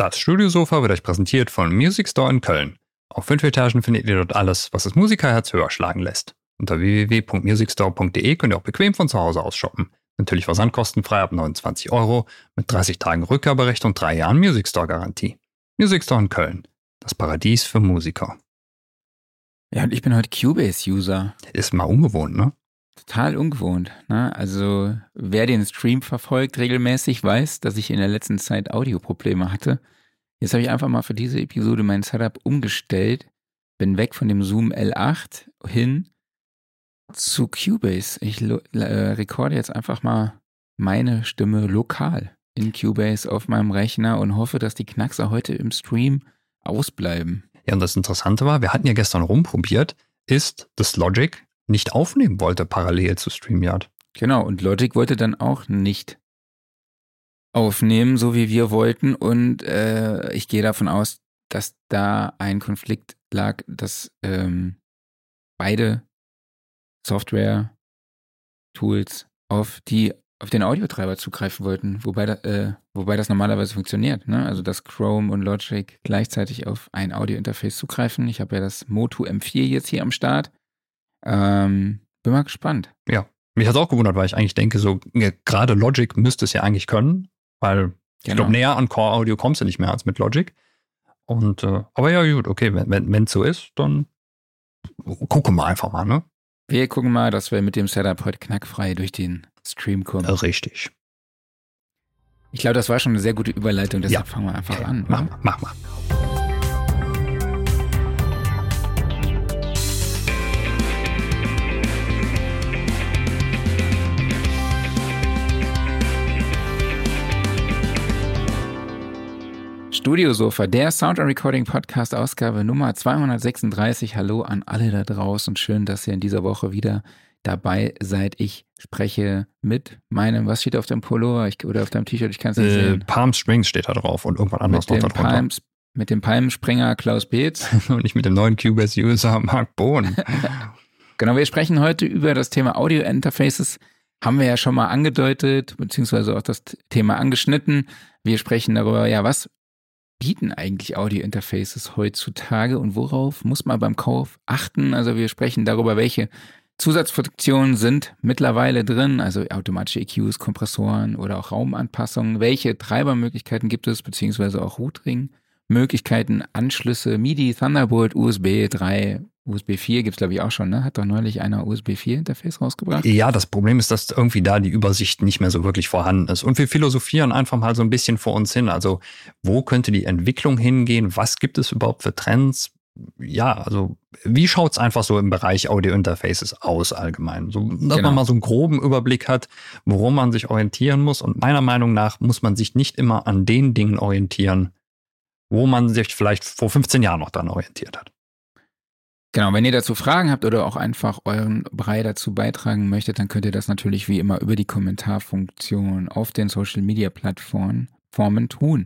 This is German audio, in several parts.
Das Studiosofa wird euch präsentiert von Music Store in Köln. Auf 5 Etagen findet ihr dort alles, was das Musikerherz höher schlagen lässt. Unter www.musicstore.de könnt ihr auch bequem von zu Hause aus shoppen. Natürlich versandkostenfrei ab 29 € mit 30 Tagen Rückgaberecht und 3 Jahren Music Store Garantie. Music Store in Köln. Das Paradies für Musiker. Ja, und ich bin heute Cubase-User. Ist mal ungewohnt, ne? Total ungewohnt. Ne? Also wer den Stream verfolgt regelmäßig, weiß, dass ich in der letzten Zeit Audioprobleme hatte. Jetzt habe ich einfach mal für diese Episode mein Setup umgestellt. Bin weg von dem Zoom L8 hin zu Cubase. Ich recorde jetzt einfach mal meine Stimme lokal in Cubase auf meinem Rechner und hoffe, dass die Knackser heute im Stream ausbleiben. Ja, und das Interessante war, wir hatten ja gestern rumprobiert, ist, dass Logic nicht aufnehmen wollte parallel zu StreamYard. Genau, und Logic wollte dann auch nicht aufnehmen, so wie wir wollten. Und ich gehe davon aus, dass da ein Konflikt lag, dass beide Software-Tools auf den Audiotreiber zugreifen wollten, wobei das normalerweise funktioniert. Ne? Also dass Chrome und Logic gleichzeitig auf ein Audio-Interface zugreifen. Ich habe ja das Motu M4 jetzt hier am Start. Bin mal gespannt. Ja, mich hat es auch gewundert, weil ich eigentlich denke, so gerade Logic müsste es ja eigentlich können, weil ich glaube, näher an Core Audio kommst du nicht mehr als mit Logic. Und aber ja, gut, okay, wenn es so ist, dann gucken wir einfach mal, ne? Wir gucken mal, dass wir mit dem Setup heute knackfrei durch den Stream kommen. Richtig. Ich glaube, das war schon eine sehr gute Überleitung, deshalb fangen wir einfach an. Mach mal. Studiosofa, der Sound and Recording Podcast, Ausgabe Nummer 236. Hallo an alle da draußen. Schön, dass ihr in dieser Woche wieder dabei seid. Ich spreche mit meinem, was steht auf dem Pullover oder auf deinem T-Shirt? Ich kann es nicht sehen. Palm Springs steht da drauf und irgendwann anderes noch darunter. Mit dem Palmspringer Klaus Beetz. Und nicht mit dem neuen Cubase-User Marc Bohn. Genau, wir sprechen heute über das Thema Audio-Interfaces. Haben wir ja schon mal angedeutet, beziehungsweise auch das Thema angeschnitten. Wir sprechen darüber, ja, was bieten eigentlich Audio-Interfaces heutzutage und worauf muss man beim Kauf achten? Also wir sprechen darüber, welche Zusatzfunktionen sind mittlerweile drin, also automatische EQs, Kompressoren oder auch Raumanpassungen. Welche Treibermöglichkeiten gibt es, beziehungsweise auch Routing-Möglichkeiten, Anschlüsse, MIDI, Thunderbolt, USB 3, USB 4 gibt es glaube ich auch schon, ne? Hat doch neulich einer USB 4 Interface rausgebracht. Ja, das Problem ist, dass irgendwie da die Übersicht nicht mehr so wirklich vorhanden ist. Und wir philosophieren einfach mal so ein bisschen vor uns hin. Also wo könnte die Entwicklung hingehen? Was gibt es überhaupt für Trends? Ja, also wie schaut es einfach so im Bereich Audio-Interfaces aus allgemein? So, dass man mal so einen groben Überblick hat, worum man sich orientieren muss. Und meiner Meinung nach muss man sich nicht immer an den Dingen orientieren, wo man sich vielleicht vor 15 Jahren noch dran orientiert hat. Genau, wenn ihr dazu Fragen habt oder auch einfach euren Brei dazu beitragen möchtet, dann könnt ihr das natürlich wie immer über die Kommentarfunktion auf den Social-Media-Plattformen tun.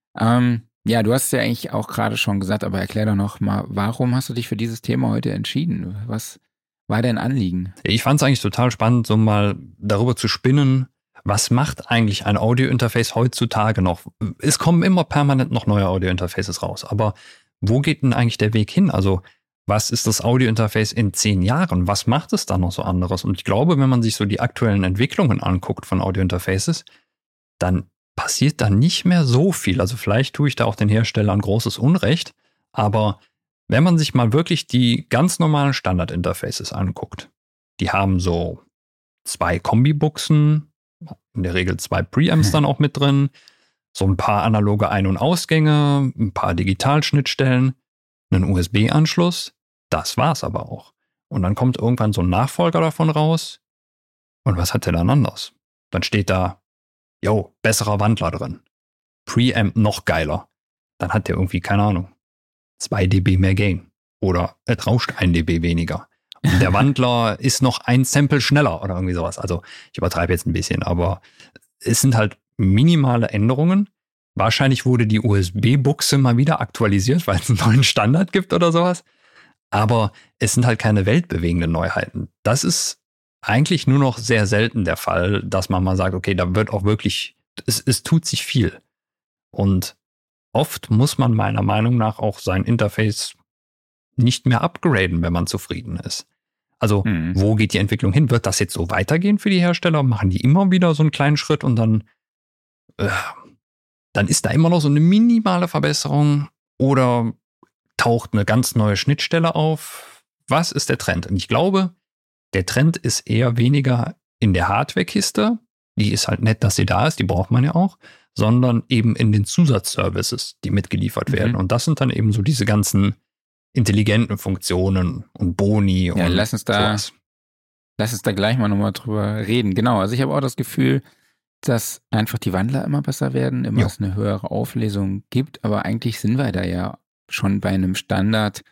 Ja, du hast es ja eigentlich auch gerade schon gesagt, aber erklär doch noch mal, warum hast du dich für dieses Thema heute entschieden? Was war dein Anliegen? Ich fand es eigentlich total spannend, so mal darüber zu spinnen, was macht eigentlich ein Audio-Interface heutzutage noch? Es kommen immer permanent noch neue Audio-Interfaces raus, aber wo geht denn eigentlich der Weg hin? Also was ist das Audio-Interface in 10 Jahren? Was macht es da noch so anderes? Und ich glaube, wenn man sich so die aktuellen Entwicklungen anguckt von Audio-Interfaces, dann passiert da nicht mehr so viel. Also vielleicht tue ich da auch den Herstellern großes Unrecht, aber wenn man sich mal wirklich die ganz normalen Standard-Interfaces anguckt, die haben so 2 Kombibuchsen, in der Regel 2 Preamps dann auch mit drin, so ein paar analoge Ein- und Ausgänge, ein paar Digitalschnittstellen, einen USB-Anschluss, das war's aber auch. Und dann kommt irgendwann so ein Nachfolger davon raus. Und was hat der dann anders? Dann steht da, besserer Wandler drin. Preamp noch geiler. Dann hat der irgendwie, keine Ahnung, 2 dB mehr Gain. Oder es rauscht 1 dB weniger. Und der Wandler ist noch ein Sample schneller oder irgendwie sowas. Also ich übertreibe jetzt ein bisschen, aber es sind halt minimale Änderungen. Wahrscheinlich wurde die USB-Buchse mal wieder aktualisiert, weil es einen neuen Standard gibt oder sowas. Aber es sind halt keine weltbewegenden Neuheiten. Das ist eigentlich nur noch sehr selten der Fall, dass man mal sagt, okay, da wird auch wirklich, es tut sich viel. Und oft muss man meiner Meinung nach auch sein Interface nicht mehr upgraden, wenn man zufrieden ist. Also, wo geht die Entwicklung hin? Wird das jetzt so weitergehen für die Hersteller? Machen die immer wieder so einen kleinen Schritt und dann ist da immer noch so eine minimale Verbesserung oder taucht eine ganz neue Schnittstelle auf? Was ist der Trend? Und ich glaube, der Trend ist eher weniger in der Hardware-Kiste. Die ist halt nett, dass sie da ist, die braucht man ja auch, sondern eben in den Zusatzservices, die mitgeliefert werden. Und das sind dann eben so diese ganzen intelligenten Funktionen und Boni und lass uns da gleich mal nochmal drüber reden. Genau, also ich habe auch das Gefühl, dass einfach die Wandler immer besser werden, immer es eine höhere Auflösung gibt, aber eigentlich sind wir da ja schon bei einem Standard,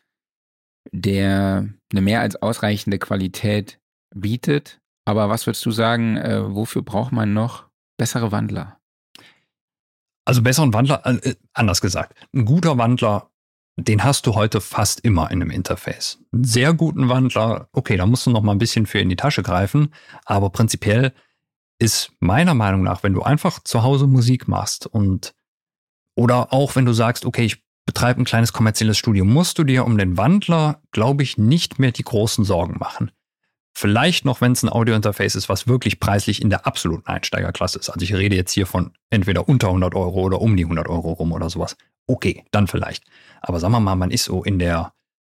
der eine mehr als ausreichende Qualität bietet. Aber was würdest du sagen, wofür braucht man noch bessere Wandler? Also besseren Wandler, anders gesagt, ein guter Wandler, den hast du heute fast immer in einem Interface. Einen sehr guten Wandler, okay, da musst du noch mal ein bisschen für in die Tasche greifen, aber prinzipiell ist meiner Meinung nach, wenn du einfach zu Hause Musik machst oder auch wenn du sagst, okay, ich betreibe ein kleines kommerzielles Studio, musst du dir um den Wandler, glaube ich, nicht mehr die großen Sorgen machen. Vielleicht noch, wenn es ein Audio-Interface ist, was wirklich preislich in der absoluten Einsteigerklasse ist. Also ich rede jetzt hier von entweder unter 100 Euro oder um die 100 Euro rum oder sowas. Okay, dann vielleicht. Aber sagen wir mal, man ist so in der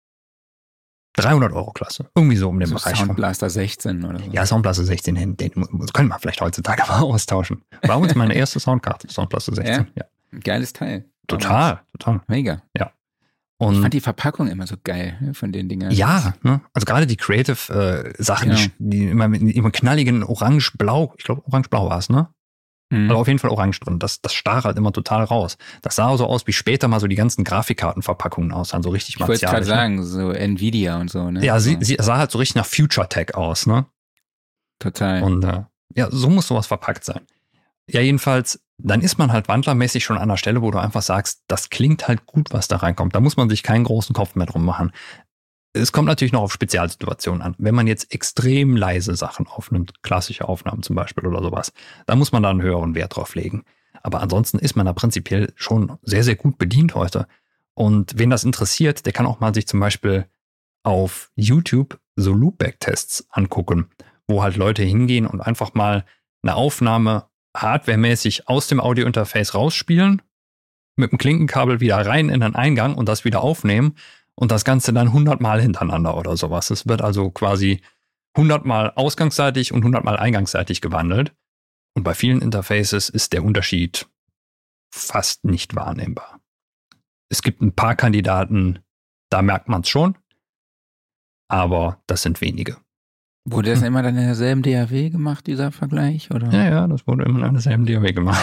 300-Euro-Klasse. Irgendwie so um den Bereich. Sound Blaster 16 oder so. Ja, Sound Blaster 16, den können wir vielleicht heutzutage mal austauschen. War uns meine erste Soundkarte, Sound Blaster 16. Ja. Geiles Teil. Total. Mega. Ja. Und ich fand die Verpackung immer so geil von den Dingern. Ja, ne? Also gerade die Creative-Sachen, die immer knalligen Orange-Blau, ich glaube Orange-Blau war es, ne? Also auf jeden Fall Orange drin. Das stach halt immer total raus. Das sah so aus, wie später mal so die ganzen Grafikkartenverpackungen aussahen, so richtig martialisch. Ich wollte gerade sagen, so Nvidia und so, ne? Ja, sie sah halt so richtig nach Future Tech aus, ne? Total. Und so muss sowas verpackt sein. Ja, jedenfalls, dann ist man halt wandlermäßig schon an der Stelle, wo du einfach sagst, das klingt halt gut, was da reinkommt. Da muss man sich keinen großen Kopf mehr drum machen. Es kommt natürlich noch auf Spezialsituationen an. Wenn man jetzt extrem leise Sachen aufnimmt, klassische Aufnahmen zum Beispiel oder sowas, da muss man da einen höheren Wert drauf legen. Aber ansonsten ist man da prinzipiell schon sehr, sehr gut bedient heute. Und wen das interessiert, der kann auch mal sich zum Beispiel auf YouTube so Loopback-Tests angucken, wo halt Leute hingehen und einfach mal eine Aufnahme hardwaremäßig aus dem Audio-Interface rausspielen, mit dem Klinkenkabel wieder rein in den Eingang und das wieder aufnehmen und das Ganze dann 100 Mal hintereinander oder sowas. Es wird also quasi 100 Mal ausgangsseitig und 100 Mal eingangsseitig gewandelt. Und bei vielen Interfaces ist der Unterschied fast nicht wahrnehmbar. Es gibt ein paar Kandidaten, da merkt man es schon, aber das sind wenige. Wurde das immer dann in derselben DAW gemacht, dieser Vergleich? Oder? Ja, das wurde immer in derselben DAW gemacht.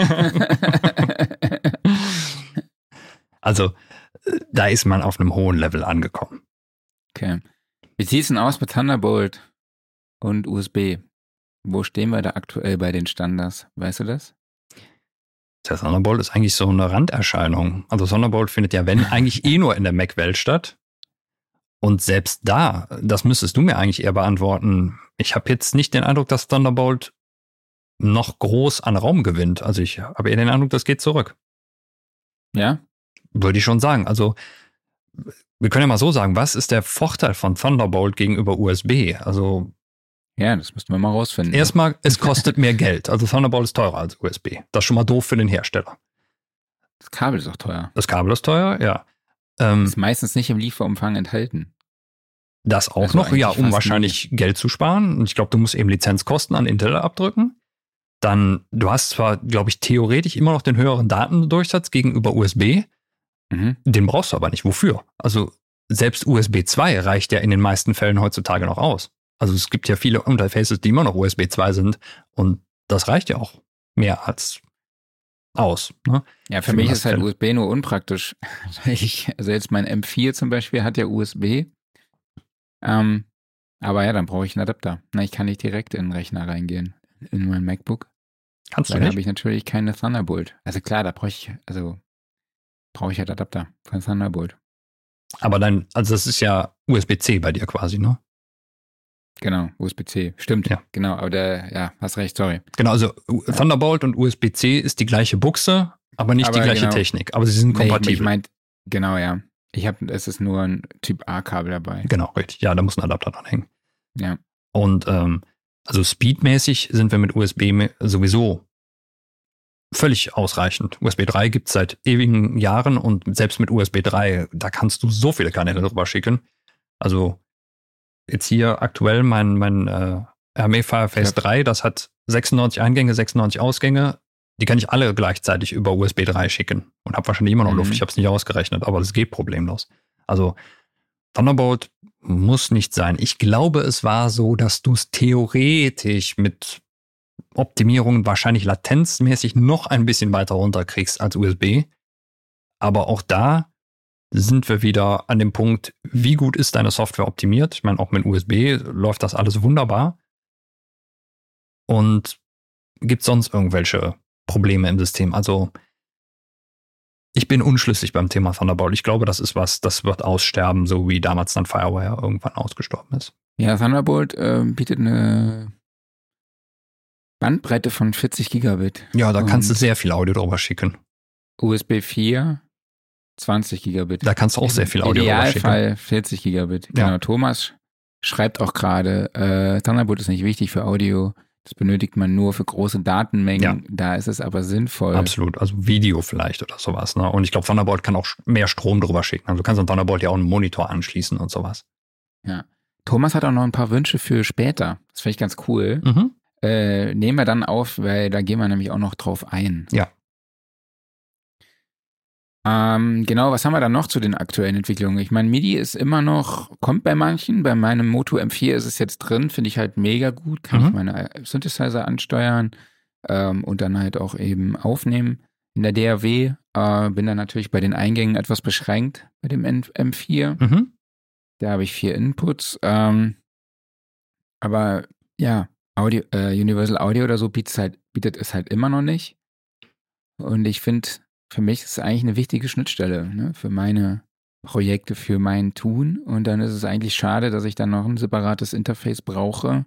Also, da ist man auf einem hohen Level angekommen. Okay. Wie sieht es denn aus mit Thunderbolt und USB? Wo stehen wir da aktuell bei den Standards? Weißt du das? Der Thunderbolt ist eigentlich so eine Randerscheinung. Also Thunderbolt findet ja, wenn, eigentlich nur in der Mac-Welt statt. Und selbst da, das müsstest du mir eigentlich eher beantworten. Ich habe jetzt nicht den Eindruck, dass Thunderbolt noch groß an Raum gewinnt. Also ich habe eher den Eindruck, das geht zurück. Ja? Würde ich schon sagen. Also wir können ja mal so sagen, was ist der Vorteil von Thunderbolt gegenüber USB? Also ja, das müssten wir mal rausfinden. Erstmal, es kostet mehr Geld. Also Thunderbolt ist teurer als USB. Das ist schon mal doof für den Hersteller. Das Kabel ist auch teuer. Das Kabel ist teuer, ja. Ist meistens nicht im Lieferumfang enthalten. Das auch also noch, ja, um wahrscheinlich Geld zu sparen. Und ich glaube, du musst eben Lizenzkosten an Intel abdrücken. Dann, du hast zwar, glaube ich, theoretisch immer noch den höheren Datendurchsatz gegenüber USB. Den brauchst du aber nicht. Wofür? Also selbst USB 2 reicht ja in den meisten Fällen heutzutage noch aus. Also es gibt ja viele Interfaces, die immer noch USB 2 sind. Und das reicht ja auch mehr als aus. Ne? Ja, für mich ist halt USB nur unpraktisch. Also jetzt mein M4 zum Beispiel hat ja USB. Aber ja, dann brauche ich einen Adapter. Ich kann nicht direkt in den Rechner reingehen, in mein MacBook. Kannst du nicht? Da habe ich natürlich keine Thunderbolt. Also klar, da brauche ich halt Adapter von Thunderbolt. Aber also das ist ja USB-C bei dir quasi, ne? Genau, USB-C. Stimmt, Ja. genau. Aber hast recht, sorry. Genau, also Thunderbolt und USB-C ist die gleiche Buchse, aber nicht die gleiche Technik. Aber sie sind kompatibel. Ich meinte, genau, ja. Es ist nur ein Typ A-Kabel dabei. Genau, richtig. Ja, da muss ein Adapter dran hängen. Ja. Und also speedmäßig sind wir mit USB sowieso völlig ausreichend. USB 3 gibt es seit ewigen Jahren und selbst mit USB 3, da kannst du so viele Kanäle drüber schicken. Also jetzt hier aktuell mein RME Fireface 3, das hat 96 Eingänge, 96 Ausgänge. Die kann ich alle gleichzeitig über USB 3 schicken und habe wahrscheinlich immer noch Luft. Ich habe es nicht ausgerechnet, aber das geht problemlos. Also Thunderbolt muss nicht sein. Ich glaube, es war so, dass du es theoretisch mit Optimierungen wahrscheinlich latenzmäßig noch ein bisschen weiter runterkriegst als USB. Aber auch da sind wir wieder an dem Punkt, wie gut ist deine Software optimiert? Ich meine, auch mit USB läuft das alles wunderbar. Und gibt es sonst irgendwelche Probleme im System? Also ich bin unschlüssig beim Thema Thunderbolt. Ich glaube, das ist was, das wird aussterben, so wie damals dann Firewire irgendwann ausgestorben ist. Ja, Thunderbolt bietet eine Bandbreite von 40 Gigabit. Ja, da kannst du sehr viel Audio drüber schicken. USB 4, 20 Gigabit. Da kannst du auch sehr viel Audio drüber schicken. Idealfall 40 Gigabit. Ja. Genau, Thomas schreibt auch gerade, Thunderbolt ist nicht wichtig für Audio. Das benötigt man nur für große Datenmengen. Ja. Da ist es aber sinnvoll. Absolut, also Video vielleicht oder sowas. Ne? Und ich glaube, Thunderbolt kann auch mehr Strom drüber schicken. Also du kannst an Thunderbolt ja auch einen Monitor anschließen und sowas. Ja. Thomas hat auch noch ein paar Wünsche für später. Das finde ich ganz cool. Nehmen wir dann auf, weil da gehen wir nämlich auch noch drauf ein. Ja. Genau, was haben wir dann noch zu den aktuellen Entwicklungen? Ich meine, MIDI ist immer noch, kommt bei manchen, bei meinem Moto M4 ist es jetzt drin, finde ich halt mega gut, kann ich meine Synthesizer ansteuern und dann halt auch eben aufnehmen. In der DAW bin dann natürlich bei den Eingängen etwas beschränkt, bei dem M4. Da habe ich 4 Inputs, aber ja, Universal Audio oder so bietet es halt immer noch nicht. Und ich finde, für mich ist es eigentlich eine wichtige Schnittstelle, ne, für meine Projekte, für mein Tun. Und dann ist es eigentlich schade, dass ich dann noch ein separates Interface brauche,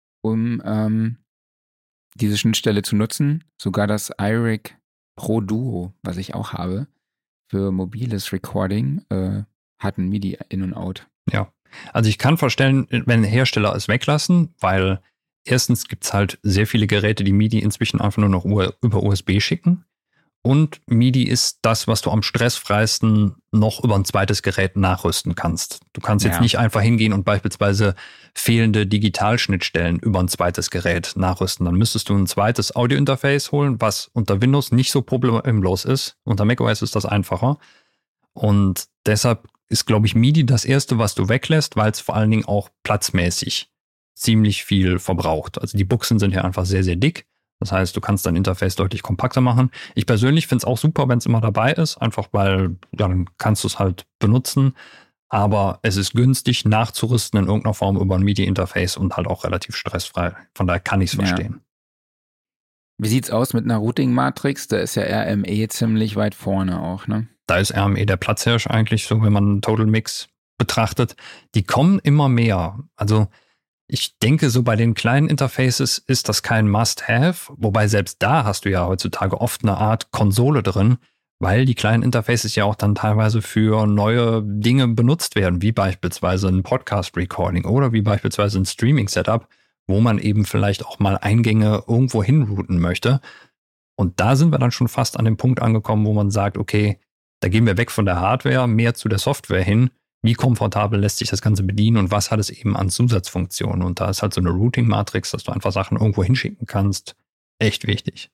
um diese Schnittstelle zu nutzen. Sogar das iRig Pro Duo, was ich auch habe, für mobiles Recording, hat ein MIDI In und Out. Ja, also ich kann verstehen, wenn Hersteller es weglassen, weil erstens gibt es halt sehr viele Geräte, die MIDI inzwischen einfach nur noch über USB schicken. Und MIDI ist das, was du am stressfreisten noch über ein zweites Gerät nachrüsten kannst. Du kannst jetzt nicht einfach hingehen und beispielsweise fehlende Digitalschnittstellen über ein zweites Gerät nachrüsten. Dann müsstest du ein zweites Audio-Interface holen, was unter Windows nicht so problemlos ist. Unter macOS ist das einfacher. Und deshalb ist, glaube ich, MIDI das erste, was du weglässt, weil es vor allen Dingen auch platzmäßig ziemlich viel verbraucht. Also die Buchsen sind ja einfach sehr, sehr dick. Das heißt, du kannst dein Interface deutlich kompakter machen. Ich persönlich finde es auch super, wenn es immer dabei ist, einfach weil dann kannst du es halt benutzen. Aber es ist günstig nachzurüsten in irgendeiner Form über ein MIDI-Interface und halt auch relativ stressfrei. Von daher kann ich es verstehen. Wie sieht's aus mit einer Routing-Matrix? Da ist ja RME ziemlich weit vorne auch, ne? Da ist RME der Platzhirsch eigentlich, so wenn man einen Total Mix betrachtet. Die kommen immer mehr. Also ich denke, so bei den kleinen Interfaces ist das kein Must-Have, wobei selbst da hast du ja heutzutage oft eine Art Konsole drin, weil die kleinen Interfaces ja auch dann teilweise für neue Dinge benutzt werden, wie beispielsweise ein Podcast-Recording oder wie beispielsweise ein Streaming-Setup, wo man eben vielleicht auch mal Eingänge irgendwo hinrouten möchte. Und da sind wir dann schon fast an dem Punkt angekommen, wo man sagt, okay, da gehen wir weg von der Hardware, mehr zu der Software hin. Wie komfortabel lässt sich das Ganze bedienen und was hat es eben an Zusatzfunktionen? Und da ist halt so eine Routing-Matrix, dass du einfach Sachen irgendwo hinschicken kannst, echt wichtig.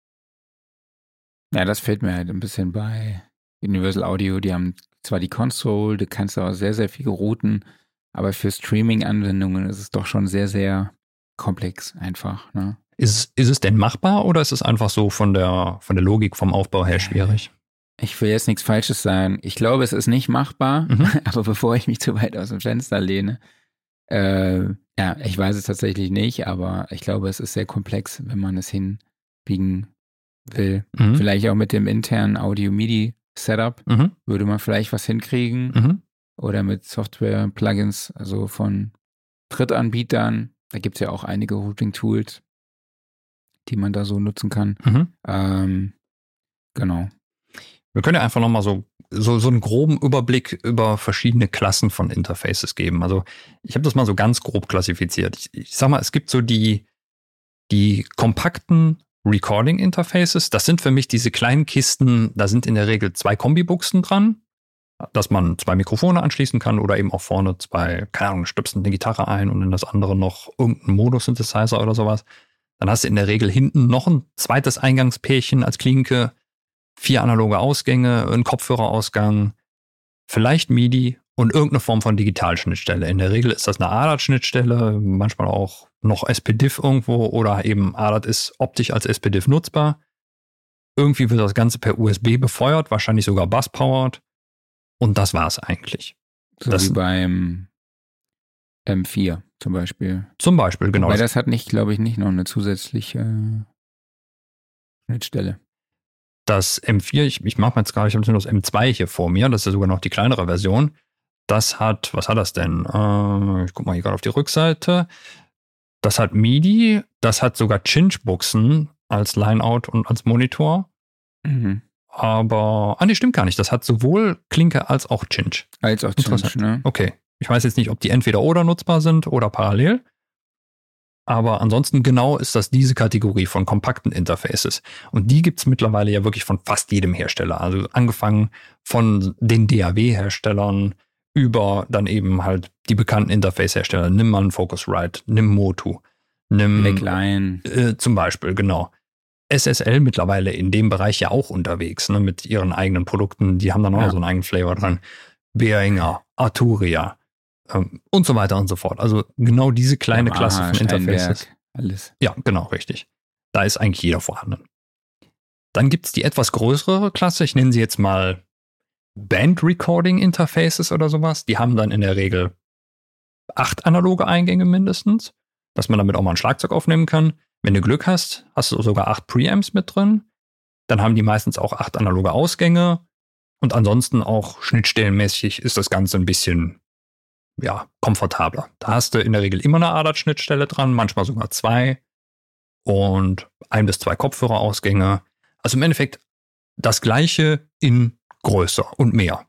Ja, das fehlt mir halt ein bisschen bei Universal Audio. Die haben zwar die Console, du kannst auch sehr, sehr viel routen, aber für Streaming-Anwendungen ist es doch schon sehr, sehr komplex einfach. Ne? Ist es denn machbar oder ist es einfach so von der Logik vom Aufbau her schwierig? Ich will jetzt nichts Falsches sagen. Ich glaube, es ist nicht machbar, aber bevor ich mich zu weit aus dem Fenster lehne, ich weiß es tatsächlich nicht, aber ich glaube, es ist sehr komplex, wenn man es hinbiegen will. Vielleicht auch mit dem internen Audio-MIDI-Setup würde man vielleicht was hinkriegen oder mit Software-Plugins, also von Drittanbietern. Da gibt es ja auch einige Routing-Tools, die man da so nutzen kann. Genau. Wir können ja einfach nochmal so einen groben Überblick über verschiedene Klassen von Interfaces geben. Also ich habe das mal so ganz grob klassifiziert. Ich sag mal, es gibt so die kompakten Recording-Interfaces. Das sind für mich diese kleinen Kisten, da sind in der Regel 2 Kombibuchsen dran, dass man 2 Mikrofone anschließen kann oder eben auch vorne 2, keine Ahnung, stöpst eine Gitarre ein und in das andere noch irgendein Mono-Synthesizer oder sowas. Dann hast du in der Regel hinten noch ein zweites Eingangspärchen als Klinke, 4 analoge Ausgänge, ein Kopfhörerausgang, vielleicht MIDI und irgendeine Form von Digitalschnittstelle. In der Regel ist das eine ADAT-Schnittstelle, manchmal auch noch SPDIF irgendwo oder eben ADAT ist optisch als SPDIF nutzbar. Irgendwie wird das Ganze per USB befeuert, wahrscheinlich sogar Bus-powered. Und das war's eigentlich. So wie beim M4 zum Beispiel. Zum Beispiel, genau. Weil das hat glaube ich, nicht noch eine zusätzliche Schnittstelle. Das M4, ich mache jetzt gerade, ich habe nur das M2 hier vor mir, das ist ja sogar noch die kleinere Version. Das hat, was hat das denn? Ich gucke mal hier gerade auf die Rückseite. Das hat MIDI, das hat sogar Cinch-Buchsen als Lineout und als Monitor. Aber, nee, stimmt gar nicht. Das hat sowohl Klinke als auch Cinch. Als auch Cinch, ne? Okay. Ich weiß jetzt nicht, ob die entweder oder nutzbar sind oder parallel. Aber ansonsten genau ist das diese Kategorie von kompakten Interfaces. Und die gibt's mittlerweile ja wirklich von fast jedem Hersteller. Also angefangen von den DAW-Herstellern über dann eben halt die bekannten Interface-Hersteller. Nimm mal einen Focusrite, nimm Motu, nimm Blackline. Zum Beispiel, genau. SSL mittlerweile in dem Bereich ja auch unterwegs, ne, mit ihren eigenen Produkten. Die haben dann auch noch so einen eigenen Flavor dran. Behringer, Arturia und so weiter und so fort. Also genau diese kleine Klasse von Interfaces. Alles. Ja, genau, richtig. Da ist eigentlich jeder vorhanden. Dann gibt's die etwas größere Klasse. Ich nenne sie jetzt mal Band-Recording-Interfaces oder sowas. Die haben dann in der Regel 8 analoge Eingänge mindestens, dass man damit auch mal ein Schlagzeug aufnehmen kann. Wenn du Glück hast, hast du sogar 8 Preamps mit drin. Dann haben die meistens auch 8 analoge Ausgänge. Und ansonsten auch schnittstellenmäßig ist das Ganze ein bisschen, ja, komfortabler. Da hast du in der Regel immer eine ADAT-Schnittstelle dran, manchmal sogar 2. Und 1 bis 2 Kopfhörerausgänge. Also im Endeffekt das Gleiche in größer und mehr.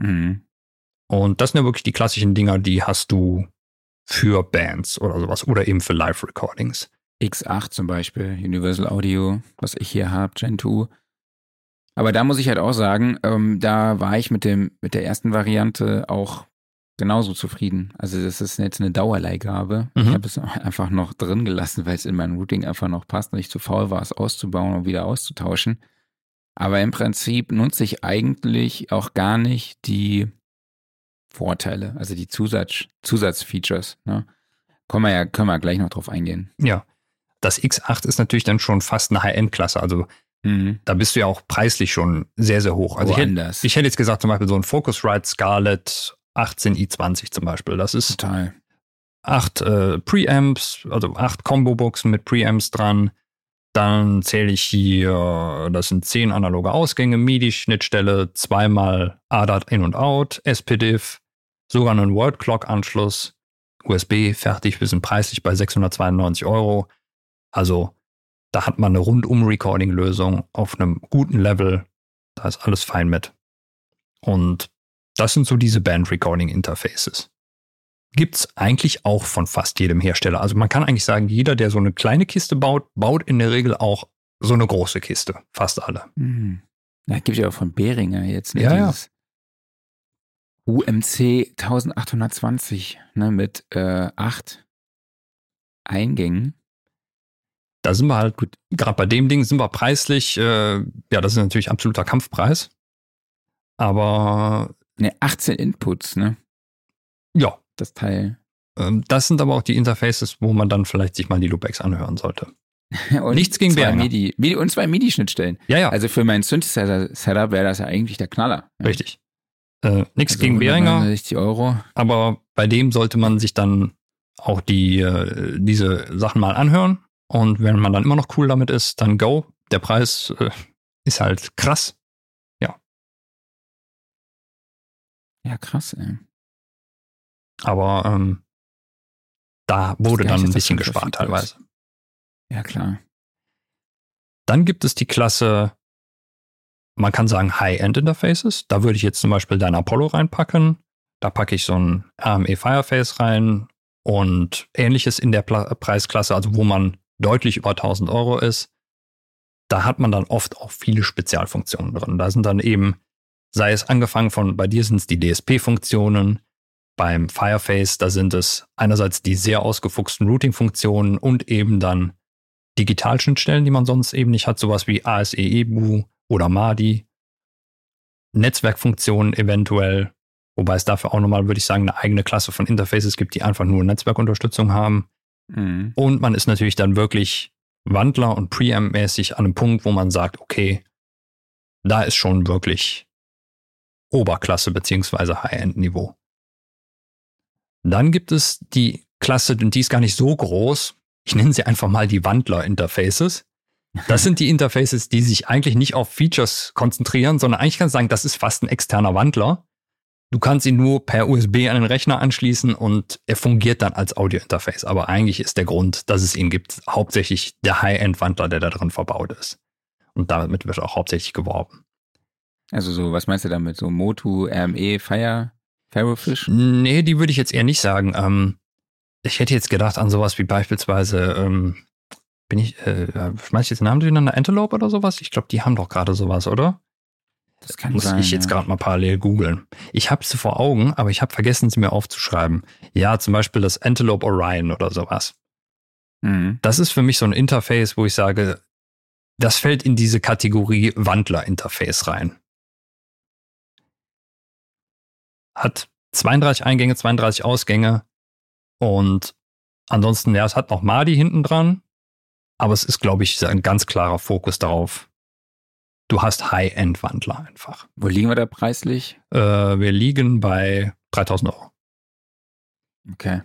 Und das sind ja wirklich die klassischen Dinger, die hast du für Bands oder sowas oder eben für Live-Recordings. X8 zum Beispiel, Universal Audio, was ich hier habe, Gen 2. Aber da muss ich halt auch sagen, da war ich mit der ersten Variante auch genauso zufrieden. Also das ist jetzt eine Dauerleihgabe. Ich habe es einfach noch drin gelassen, weil es in mein Routing einfach noch passt und ich zu faul war, es auszubauen und wieder auszutauschen. Aber im Prinzip nutze ich eigentlich auch gar nicht die Vorteile, also die Zusatzfeatures. Ne? Können wir gleich noch drauf eingehen. Ja, das X8 ist natürlich dann schon fast eine High-End-Klasse. Also da bist du ja auch preislich schon sehr, sehr hoch. Also ich hätte jetzt gesagt, zum Beispiel so ein Focusrite Scarlett 18i20 zum Beispiel. Das ist total 8 Preamps, also 8 Combo-Boxen mit Preamps dran. Dann zähle ich hier, das sind 10 analoge Ausgänge, MIDI-Schnittstelle, 2-mal ADAT In und Out, SPDIF, sogar einen Word-Clock-Anschluss, USB, fertig, wir sind preislich bei 692 €. Also da hat man eine Rundum-Recording-Lösung auf einem guten Level. Da ist alles fein mit. Und das sind so diese Band-Recording-Interfaces. Gibt's eigentlich auch von fast jedem Hersteller. Also man kann eigentlich sagen, jeder, der so eine kleine Kiste baut, baut in der Regel auch so eine große Kiste. Fast alle. Ja, gibt ja auch von Behringer jetzt. Ne, ja. UMC 1820 ne, mit 8 Eingängen. Da sind wir halt, gerade bei dem Ding sind wir preislich, ja, das ist natürlich absoluter Kampfpreis. Aber 18 Inputs, ne? Ja. Das Teil. Das sind aber auch die Interfaces, wo man dann vielleicht sich mal die Loopbacks anhören sollte. Und nichts gegen Behringer. MIDI und 2 MIDI-Schnittstellen. Ja. Also für mein Synthesizer-Setup wäre das ja eigentlich der Knaller. Ja. Richtig. Nichts gegen Behringer. 60 €. Aber bei dem sollte man sich dann auch diese Sachen mal anhören. Und wenn man dann immer noch cool damit ist, dann go. Der Preis ist halt krass. Ja. Ja, krass, ey. Aber Da wurde dann ein bisschen gespart teilweise. Ja, klar. Dann gibt es die Klasse, man kann sagen High-End-Interfaces. Da würde ich jetzt zum Beispiel dein Apollo reinpacken. Da packe ich so ein AME Fireface rein und ähnliches in der Preisklasse, also wo man deutlich über 1000 Euro ist. Da hat man dann oft auch viele Spezialfunktionen drin. Da sind dann eben, sei es angefangen von, bei dir sind es die DSP-Funktionen, beim Fireface, da sind es einerseits die sehr ausgefuchsten Routing-Funktionen und eben dann Digitalschnittstellen, die man sonst eben nicht hat, sowas wie ASE-EBU oder MADI, Netzwerkfunktionen eventuell, wobei es dafür auch nochmal, würde ich sagen, eine eigene Klasse von Interfaces gibt, die einfach nur Netzwerkunterstützung haben. Mhm. Und man ist natürlich dann wirklich Wandler- und Preamp-mäßig an einem Punkt, wo man sagt, okay, da ist schon wirklich Oberklasse beziehungsweise High-End-Niveau. Dann gibt es die Klasse, die ist gar nicht so groß. Ich nenne sie einfach mal die Wandler-Interfaces. Das sind die Interfaces, die sich eigentlich nicht auf Features konzentrieren, sondern eigentlich kannst du sagen, das ist fast ein externer Wandler. Du kannst ihn nur per USB an den Rechner anschließen und er fungiert dann als Audio-Interface. Aber eigentlich ist der Grund, dass es ihn gibt, hauptsächlich der High-End-Wandler, der da drin verbaut ist. Und damit wird auch hauptsächlich geworben. Also so, was meinst du damit? So Motu, RME, Firefish? Nee, die würde ich jetzt eher nicht sagen. Ich hätte jetzt gedacht an sowas wie beispielsweise, schmeiß ich jetzt den Namen durcheinander, Antelope oder sowas? Ich glaube, die haben doch gerade sowas, oder? Das kann Muss sein, ich jetzt gerade mal parallel googeln. Ich habe sie vor Augen, aber ich habe vergessen, sie mir aufzuschreiben. Ja, zum Beispiel das Antelope Orion oder sowas. Mhm. Das ist für mich so ein Interface, wo ich sage, das fällt in diese Kategorie Wandler-Interface rein. Hat 32 Eingänge, 32 Ausgänge und ansonsten, ja, es hat noch MADI hinten dran, aber es ist, glaube ich, ein ganz klarer Fokus darauf. Du hast High-End-Wandler einfach. Wo liegen wir da preislich? Wir liegen bei 3.000 Euro. Okay.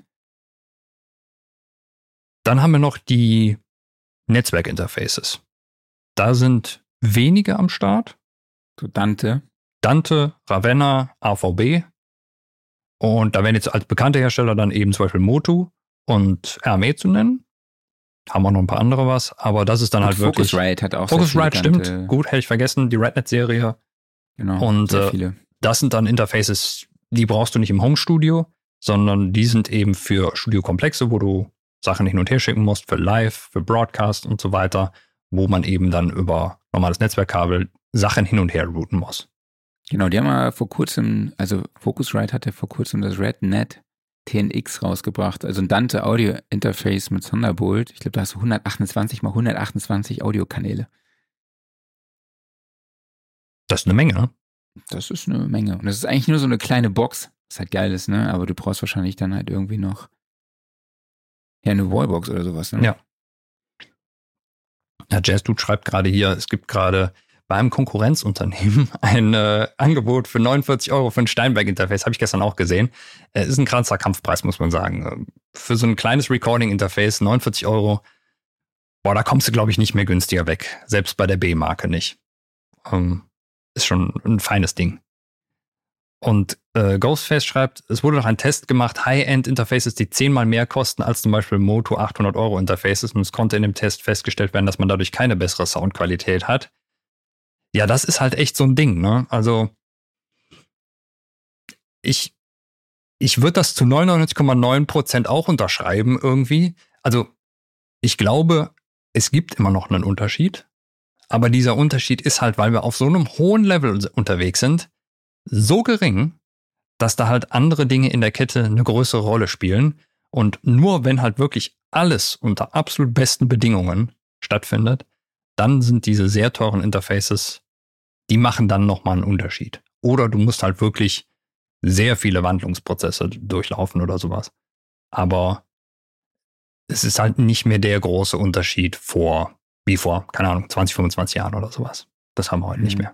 Dann haben wir noch die Netzwerkinterfaces. Da sind wenige am Start. So Dante, Ravenna, AVB. Und da werden jetzt als bekannte Hersteller dann eben zum Beispiel Motu und RME zu nennen. Haben auch noch ein paar andere was, aber das ist dann halt wirklich... Focusrite hat auch Focusrite stimmt, gut, hätte ich vergessen, die RedNet-Serie. Genau, und sehr viele. Das sind dann Interfaces, die brauchst du nicht im Home-Studio, sondern die sind eben für Studiokomplexe, wo du Sachen hin und her schicken musst, für Live, für Broadcast und so weiter, wo man eben dann über normales Netzwerkkabel Sachen hin und her routen muss. Genau, die haben ja vor kurzem, also Focusrite hat ja vor kurzem das RedNet TNX rausgebracht, also ein Dante Audio Interface mit Thunderbolt. Ich glaube, da hast du 128 mal 128 Audiokanäle. Das ist eine Menge, ne? Das ist eine Menge. Und das ist eigentlich nur so eine kleine Box, was halt geil ist, ne? Aber du brauchst wahrscheinlich dann halt irgendwie noch eine Wallbox oder sowas, ne? Ja. Ja, Jazzdude schreibt gerade hier, es gibt gerade beim Konkurrenzunternehmen ein Angebot für 49 Euro für ein Steinberg-Interface. Habe ich gestern auch gesehen. Ist ein krasser Kampfpreis, muss man sagen. Für so ein kleines Recording-Interface 49 Euro. Boah, da kommst du, glaube ich, nicht mehr günstiger weg. Selbst bei der B-Marke nicht. Ist schon ein feines Ding. Und Ghostface schreibt, es wurde noch ein Test gemacht, High-End-Interfaces, die 10-mal mehr kosten als zum Beispiel Motu 800 Euro Interfaces. Und es konnte in dem Test festgestellt werden, dass man dadurch keine bessere Soundqualität hat. Ja, das ist halt echt so ein Ding, ne? Also ich würde das zu 99,9% auch unterschreiben irgendwie. Also ich glaube, es gibt immer noch einen Unterschied. Aber dieser Unterschied ist halt, weil wir auf so einem hohen Level unterwegs sind, so gering, dass da halt andere Dinge in der Kette eine größere Rolle spielen. Und nur wenn halt wirklich alles unter absolut besten Bedingungen stattfindet, dann sind diese sehr teuren Interfaces, die machen dann nochmal einen Unterschied. Oder du musst halt wirklich sehr viele Wandlungsprozesse durchlaufen oder sowas. Aber es ist halt nicht mehr der große Unterschied wie vor, keine Ahnung, 20, 25 Jahren oder sowas. Das haben wir heute nicht mehr.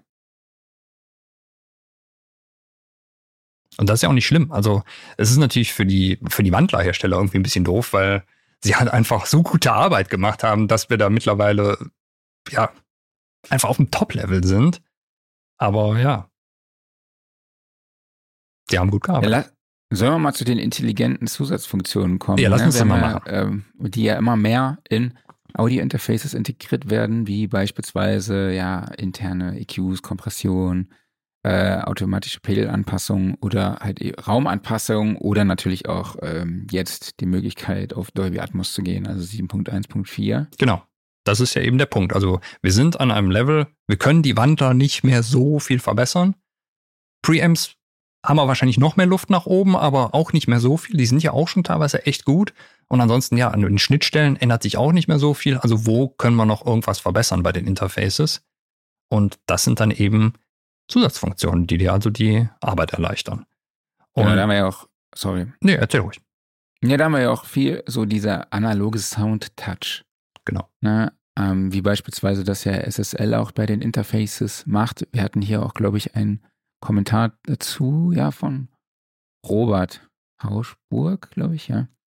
Und das ist ja auch nicht schlimm. Also es ist natürlich für die Wandlerhersteller irgendwie ein bisschen doof, weil sie halt einfach so gute Arbeit gemacht haben, dass wir da mittlerweile ja einfach auf dem Top-Level sind. Aber ja, die haben gut gearbeitet. Sollen wir mal zu den intelligenten Zusatzfunktionen kommen? Ja, lass uns das mal machen. Die ja immer mehr in Audio-Interfaces integriert werden, wie beispielsweise interne EQs, Kompression, automatische Pegelanpassung oder halt Raumanpassung oder natürlich auch jetzt die Möglichkeit, auf Dolby Atmos zu gehen, also 7.1.4. Genau. Das ist ja eben der Punkt. Also wir sind an einem Level, wir können die Wandler nicht mehr so viel verbessern. Preamps haben wir wahrscheinlich noch mehr Luft nach oben, aber auch nicht mehr so viel. Die sind ja auch schon teilweise echt gut. Und ansonsten, an den Schnittstellen ändert sich auch nicht mehr so viel. Also wo können wir noch irgendwas verbessern bei den Interfaces? Und das sind dann eben Zusatzfunktionen, die dir also die Arbeit erleichtern. Und da haben wir ja auch, sorry. Nee, erzähl ruhig. Ja, da haben wir ja auch viel so dieser analoge Sound-Touch. Genau. Wie beispielsweise das ja SSL auch bei den Interfaces macht. Wir hatten hier auch, glaube ich, einen Kommentar dazu, von Robert Hauschburg, glaube ich, ja.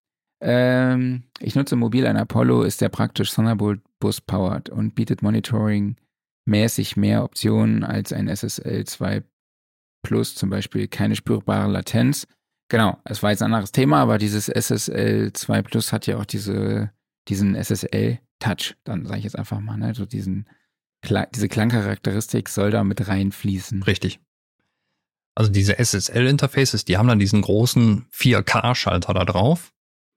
Ich nutze mobil ein Apollo, ist sehr praktisch Thunderbolt Bus powered und bietet Monitoring mäßig mehr Optionen als ein SSL 2 Plus, zum Beispiel keine spürbare Latenz. Genau, es war jetzt ein anderes Thema, aber dieses SSL 2 Plus hat ja auch diesen SSL-Touch, dann sage ich jetzt einfach mal, ne? So diese Klangcharakteristik soll da mit reinfließen. Richtig. Also diese SSL-Interfaces, die haben dann diesen großen 4K-Schalter da drauf.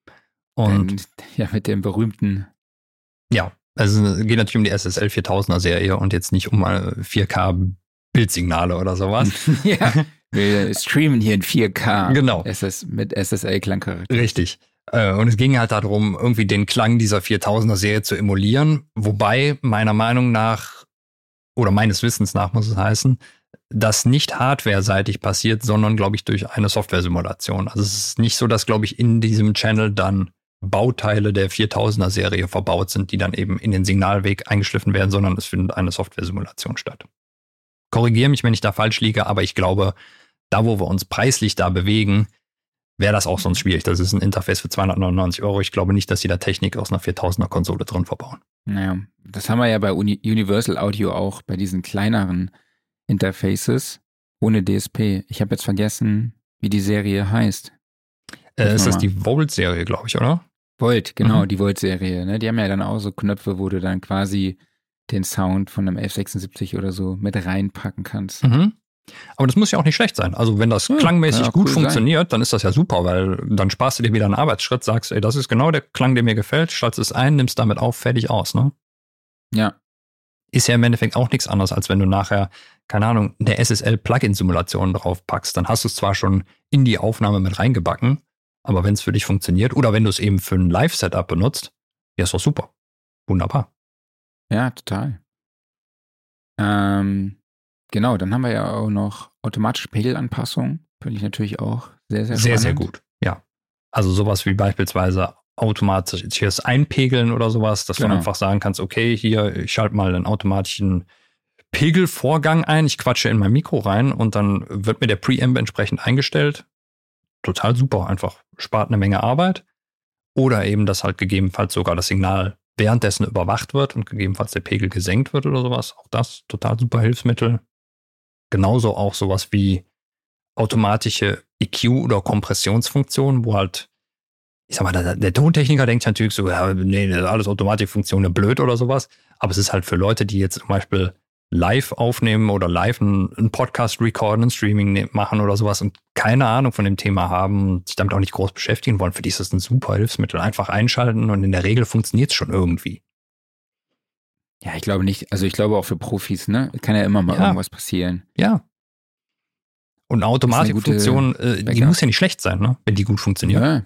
Und mit dem berühmten. Ja, also es geht natürlich um die SSL 4000er Serie und jetzt nicht um 4K Bildsignale oder sowas. Ja, wir streamen hier in 4K. Genau. Mit SSL-Klangcharakteristik. Richtig. Und es ging halt darum, irgendwie den Klang dieser 4000er Serie zu emulieren, wobei meiner Meinung nach, oder meines Wissens nach muss es heißen, das nicht hardware-seitig passiert, sondern, glaube ich, durch eine Software-Simulation. Also es ist nicht so, dass, glaube ich, in diesem Channel dann Bauteile der 4000er Serie verbaut sind, die dann eben in den Signalweg eingeschliffen werden, sondern es findet eine Software-Simulation statt. Korrigiere mich, wenn ich da falsch liege, aber ich glaube, da wo wir uns preislich da bewegen, wäre das auch sonst schwierig. Das ist ein Interface für 299 €. Ich glaube nicht, dass sie da Technik aus einer 4000er Konsole drin verbauen. Naja, das haben wir ja bei Universal Audio auch, bei diesen kleineren Interfaces ohne DSP. Ich habe jetzt vergessen, wie die Serie heißt. Ist das die Volt-Serie, glaube ich, oder? Volt, genau, die Volt-Serie. Ne? Die haben ja dann auch so Knöpfe, wo du dann quasi den Sound von einem 1176 oder so mit reinpacken kannst. Mhm. Aber das muss ja auch nicht schlecht sein. Also wenn das klangmäßig gut funktioniert, dann ist das ja super, weil dann sparst du dir wieder einen Arbeitsschritt, sagst, ey, das ist genau der Klang, der mir gefällt, stellst es ein, nimmst damit auf, fertig aus, ne? Ja. Ist ja im Endeffekt auch nichts anderes, als wenn du nachher, keine Ahnung, eine SSL-Plugin-Simulation drauf packst. Dann hast du es zwar schon in die Aufnahme mit reingebacken, aber wenn es für dich funktioniert oder wenn du es eben für ein Live-Setup benutzt, ja, ist doch super. Wunderbar. Ja, total. Genau, dann haben wir ja auch noch automatische Pegelanpassung. Finde ich natürlich auch sehr, sehr spannend. Sehr, sehr gut, ja. Also sowas wie beispielsweise automatisches Einpegeln oder sowas, dass du einfach sagen kannst, okay, hier, ich schalte mal einen automatischen Pegelvorgang ein, ich quatsche in mein Mikro rein und dann wird mir der Preamp entsprechend eingestellt. Total super, einfach spart eine Menge Arbeit. Oder eben, dass halt gegebenenfalls sogar das Signal währenddessen überwacht wird und gegebenenfalls der Pegel gesenkt wird oder sowas. Auch das total super Hilfsmittel. Genauso auch sowas wie automatische EQ oder Kompressionsfunktionen, wo halt, ich sag mal, der Tontechniker denkt natürlich so, ja, nee, alles Automatikfunktionen, blöd oder sowas. Aber es ist halt für Leute, die jetzt zum Beispiel live aufnehmen oder live einen Podcast recorden, ein Streaming machen oder sowas und keine Ahnung von dem Thema haben und sich damit auch nicht groß beschäftigen wollen, für die ist das ein super Hilfsmittel. Einfach einschalten und in der Regel funktioniert es schon irgendwie. Ja, ich glaube nicht. Also ich glaube auch für Profis, ne? Kann ja immer mal irgendwas passieren. Ja. Und eine Automatikfunktion, die muss ja nicht schlecht sein, ne? Wenn die gut funktioniert. Ja.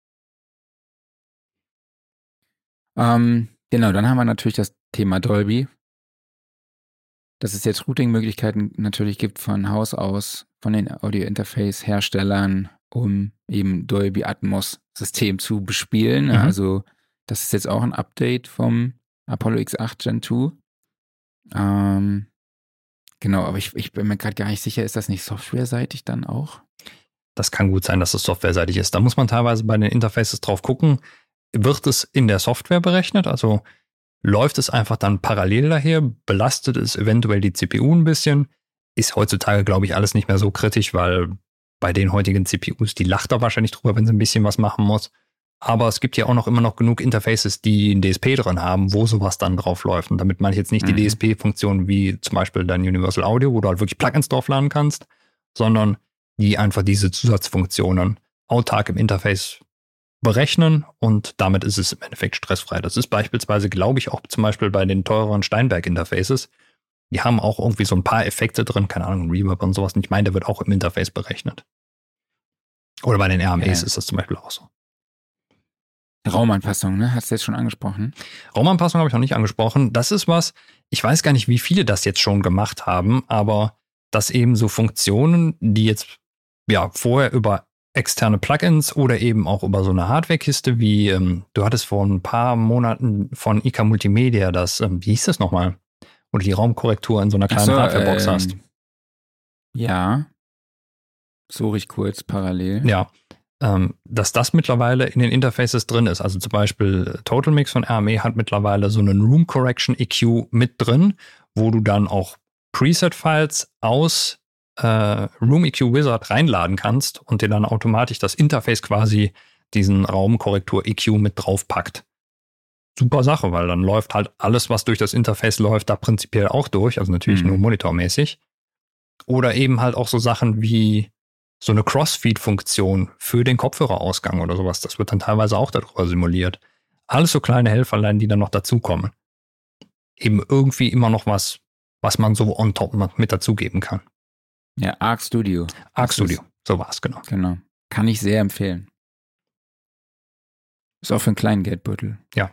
Genau, dann haben wir natürlich das Thema Dolby. Dass es jetzt Routing-Möglichkeiten natürlich gibt von Haus aus, von den Audio-Interface-Herstellern, um eben Dolby Atmos-System zu bespielen. Mhm. Also das ist jetzt auch ein Update vom Apollo X8 Gen 2. Genau, aber ich bin mir gerade gar nicht sicher, ist das nicht softwareseitig dann auch? Das kann gut sein, dass es softwareseitig ist. Da muss man teilweise bei den Interfaces drauf gucken. Wird es in der Software berechnet? Also läuft es einfach dann parallel daher? Belastet es eventuell die CPU ein bisschen? Ist heutzutage, glaube ich, alles nicht mehr so kritisch, weil bei den heutigen CPUs, die lacht da wahrscheinlich drüber, wenn sie ein bisschen was machen muss. Aber es gibt ja auch noch immer noch genug Interfaces, die ein DSP drin haben, wo sowas dann drauf läuft. Und damit meine ich jetzt nicht die DSP-Funktion wie zum Beispiel dein Universal Audio, wo du halt wirklich Plugins draufladen kannst, sondern die einfach diese Zusatzfunktionen autark im Interface berechnen und damit ist es im Endeffekt stressfrei. Das ist beispielsweise, glaube ich, auch zum Beispiel bei den teureren Steinberg-Interfaces. Die haben auch irgendwie so ein paar Effekte drin, keine Ahnung, Reverb und sowas. Und ich meine, der wird auch im Interface berechnet. Oder bei den RMAs ist das zum Beispiel auch so. Raumanpassung, ne? Hast du jetzt schon angesprochen? Raumanpassung habe ich noch nicht angesprochen. Das ist was, ich weiß gar nicht, wie viele das jetzt schon gemacht haben, aber dass eben so Funktionen, die jetzt ja vorher über externe Plugins oder eben auch über so eine Hardware-Kiste wie, du hattest vor ein paar Monaten von IK Multimedia das, wie hieß das nochmal? Oder die Raumkorrektur in so einer kleinen Hardware-Box hast. Ja. Suche ich kurz parallel. Ja. Dass das mittlerweile in den Interfaces drin ist. Also zum Beispiel Total Mix von RME hat mittlerweile so einen Room Correction EQ mit drin, wo du dann auch Preset-Files aus Room EQ Wizard reinladen kannst und dir dann automatisch das Interface quasi diesen Raumkorrektur EQ mit draufpackt. Super Sache, weil dann läuft halt alles, was durch das Interface läuft, da prinzipiell auch durch, also natürlich nur monitormäßig. Oder eben halt auch so Sachen wie so eine Crossfeed-Funktion für den Kopfhörerausgang oder sowas. Das wird dann teilweise auch darüber simuliert. Alles so kleine Helferlein, die dann noch dazukommen. Eben irgendwie immer noch was man so on top mit dazugeben kann. Ja, Arc Studio. Arc Studio, so war es, genau. Genau. Kann ich sehr empfehlen. Ist auch für einen kleinen Geldbeutel. Ja.